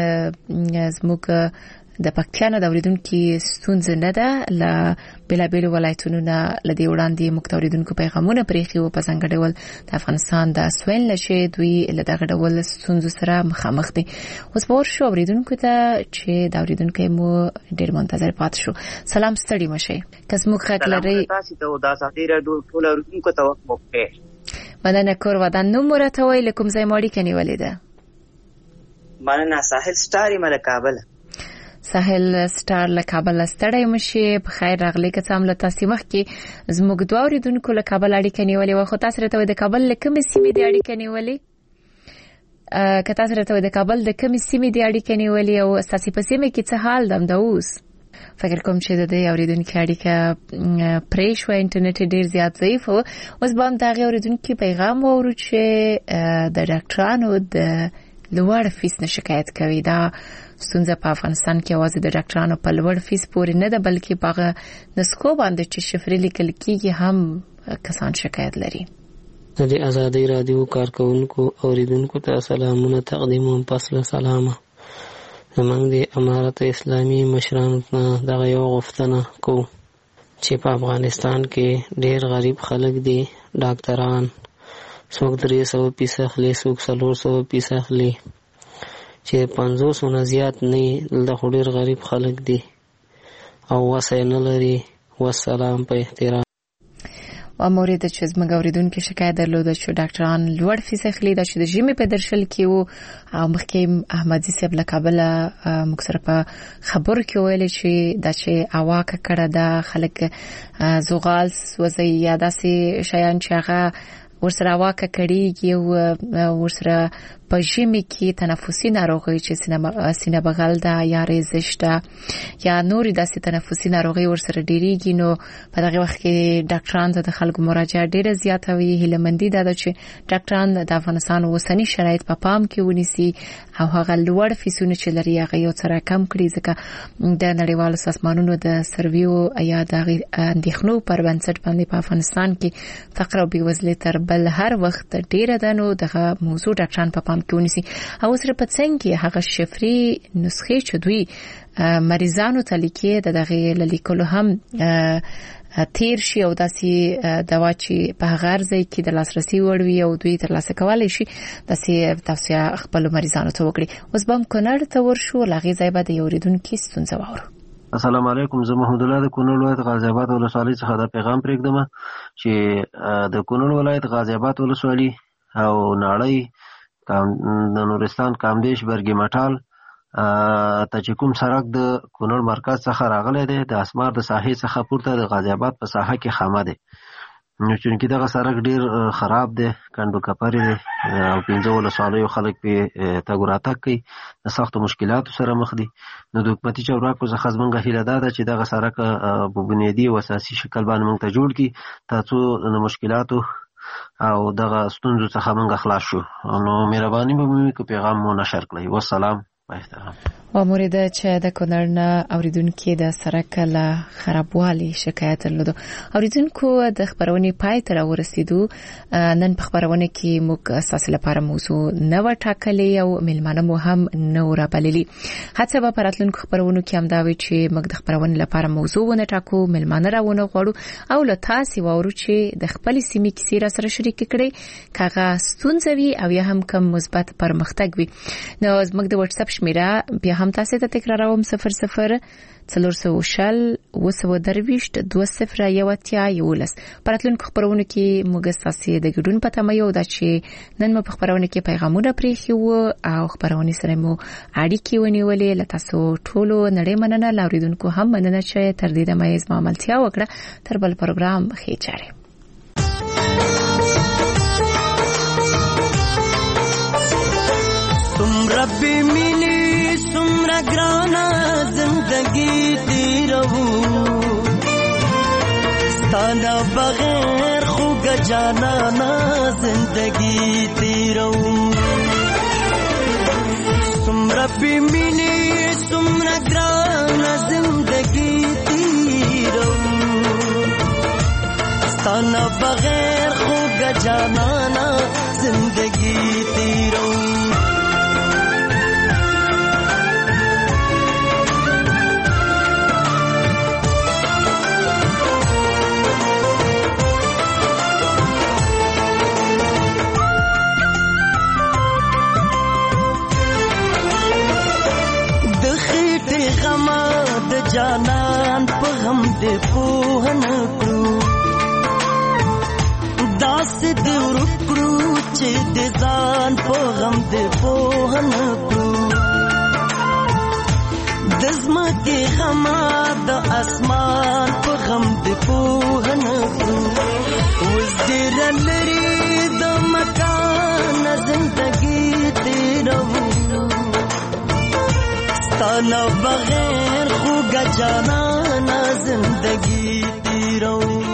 Speaker 2: زموږ د پکتیانو د اوریدونکو ستونزه نه ده ل بلا بیل ولایتونو نه لدی وړاندې مکتوریدونکو پیغامونه پرېخي او په څنګه ډول د افغانستان د سویل نشه دوی له دغه ډول ستونزو سره مخامخ دي. اوس به ورشو اوریدونکو ته چې د اوریدونکو مو ډېر منتظر پات شو. سلام ستړي مشه کس مو خک لري
Speaker 21: تاسو ته د ازادي راډیو ټول اوریدونکو ته وکړه.
Speaker 2: مننه کور ودان نو مرته ویل کوم ځای ماړی کني ولیده
Speaker 21: مننه. ساحل سټار یم له کابل.
Speaker 2: ساحل سټار له کابل ستړی مشي. په خیر راغلی. که څه هم له تاسو مخ کې زموږ دوه اوریدونکو له کابل اړیکه نیولې و، خو تاسو راته د کابل له کومې سیمې د اړیکه نیولې؟ که تاسو راته د کابل د کومې سیمې د اړیکه نیولې او تاسو په سیمه کې څه حال دم د اوس؟ فکر کوم چې د دې اوریدونکو اړیکه پرې شو، انټرنیټ ډیر زیات ضعیف و. اوس به هم دا اوریدونکو پیغام وورو چې د ډاکټرانو د لوړ فیس نه شکایت کوي. دا ستونزه په افغانستان کې یوازې د ډاکټرانو په لوړ فیس پورې نه ده، بلکې په نسخو باندې چې شفرې لیکل کېږي هم کسان شکایت لري.
Speaker 3: د آزادۍ رادیو کارکونکو اوریدونکو ته سلامونه تقدیموم. پس له سلامه زمونږ د امارت اسلامي مشرانو ته دغه یو غوښتنه کوو چې په افغانستان کې ډیر غریب خلک دي. ډاکټران څوک درې سوه پیسه اخلي، څوک څلور سوه پیسه اخلي، چې پنځوس نه زیات نه. دلته خو ډیر غریب خلک دي او وسه نه لري. والسلام په احترام.
Speaker 2: و مورید چې زموږ اوریدونکو شکایت درلوده چې ډاکټران لوړ فیس اخلي. دا چې د ژمي په درشل کې وو او مخکې احمدي صاحب له کابل موږ سره په خبرو کې ویل چې دا چې اواکه کړه دا خلک زغال وزي یا داسې شیان چې هغه ورسره واکه کړي او ورسره په ژمي کې تنفسي ناروغي چې سینه بغل ده یا ریزش ده یا نورې داسې تنفسي ناروغي ورسره ډیریږي، نو په دغه وخت کې ډاکټران ته د خلکو مراجعه ډیره زیاته وي. هیلمندي ده چې ډاکټران د افغانستان اوسنی شرایط په پام کې ونیسي او هغه لوړ فیسونه چې لري هغه یو څه کم کړي، ځکه د نړیوالو سازمانونو د سرویو یا د اندېښنو پر بنسټ باندې په افغانستان کې فقر او بېوزلي تر بل هر وخت ډیره ده. نو دغه موضوع ډاکټران په پام کې ونیسي او سره په څنګه هغه شفري نسخې چې دوی مریضانو ته لیکي د دغه لیکلو هم تیر شي او داسې دوا چې په هغه ځای کې د لاسرسي وړ وي او دوی ترلاسه کولای شي داسې توصیه خپل مریضانو ته وکړي. اوس به هم کونړ ته ورشو. لغې ځای به د اوریدونکو ستونزه واورو.
Speaker 22: السلام علیکم. زه محمود الله د کونړ ولایت غازی آباد ولسوالۍ څخه دا پیغام پرېږدم چې د کونړ ولایت غازی آباد ولسوالۍ او ناړۍ د نورستان کامدیش برګي مټال ته چې کوم سړک د کونړ مرکز څخه راغلی دی د اسمار د ساحې څخه پورته د غازی آباد په ساحه کې خامه دی. نو چې دغه سړک ډیر خراب دی، کندو کپري دی او پنځه ولسوالیو خلک په تګ راتګ کوي، د سختو مشکلاتو سره مخ دي. نو د حکومتي چارواکو څخه زموږ هیله دا ده چې دغه سړک په بنیادي او اساسي شکل باندې موږ ته جوړ کړي ترڅو د مشکلاتو او دغه ستونزو څخه موږ خلاص شو. نو مهرباني به مې کو پیغام مو نشر کړئ. والسلام په احترام.
Speaker 2: و مورید چې د کونړ نه اوریدونکو د سړک له خرابوالي شکایت درلوده. اوریدونکو د خبرونې پای ته ورسېدو. نن په خبرونه کې موږ اساس لپاره موضوع نه و ټاکلې او ملمانه مو هم نه ورابللي. هڅه به پراتلونکو خبرونو کې هم دا وي چې موږ د خبرونې لپاره موضوع ونه ټاکو، ملمانه راونه غواړو او له تاسو وورو چې د خپل سیمې کیسې را سره شریک کړئ، کاغه ستونزه وي او یا هم کوم مثبت پرمختګ وي. نو زموږ د واتس اپ شمیره بیا هم تاسو ته تکراروم صفر صفر څلور سوه شل اوه سوه درویشت دوه صفر یو اتیا یولس. پراتلونکو خبرونه کې موږ تاسو د ګډون په تمه یو دا چې نن مو په خبرونه کې پیغامونه پرېښي وو او خبرونه سره مو اړیکې ونیولې. له تاسو ټولو نړۍ مننه. لاوریدونکو هم مننه چې تر دې دمه یې زما عملتیا وکړه. تر بل پروګرام ښې چارې.
Speaker 10: ربی مینی سمرا گرانا زندگی تیرو ستانا بغیر خوگ جانانا زندگی تیرو ربی مینی سمرا گرانا زندگی تیرو ستانا بغیر خوگ جانانا زندگی تیرو جانان په غم دې پوهن کړو داس دې ورکړو چې دې ځان په غم دې پوهن کړو زمکه غما د اسمان په غم د پوه نه کړو اوس ډېر لري د مکان زندګي تیرو ستانه بغیر خوږه جانانه زندګي تیرو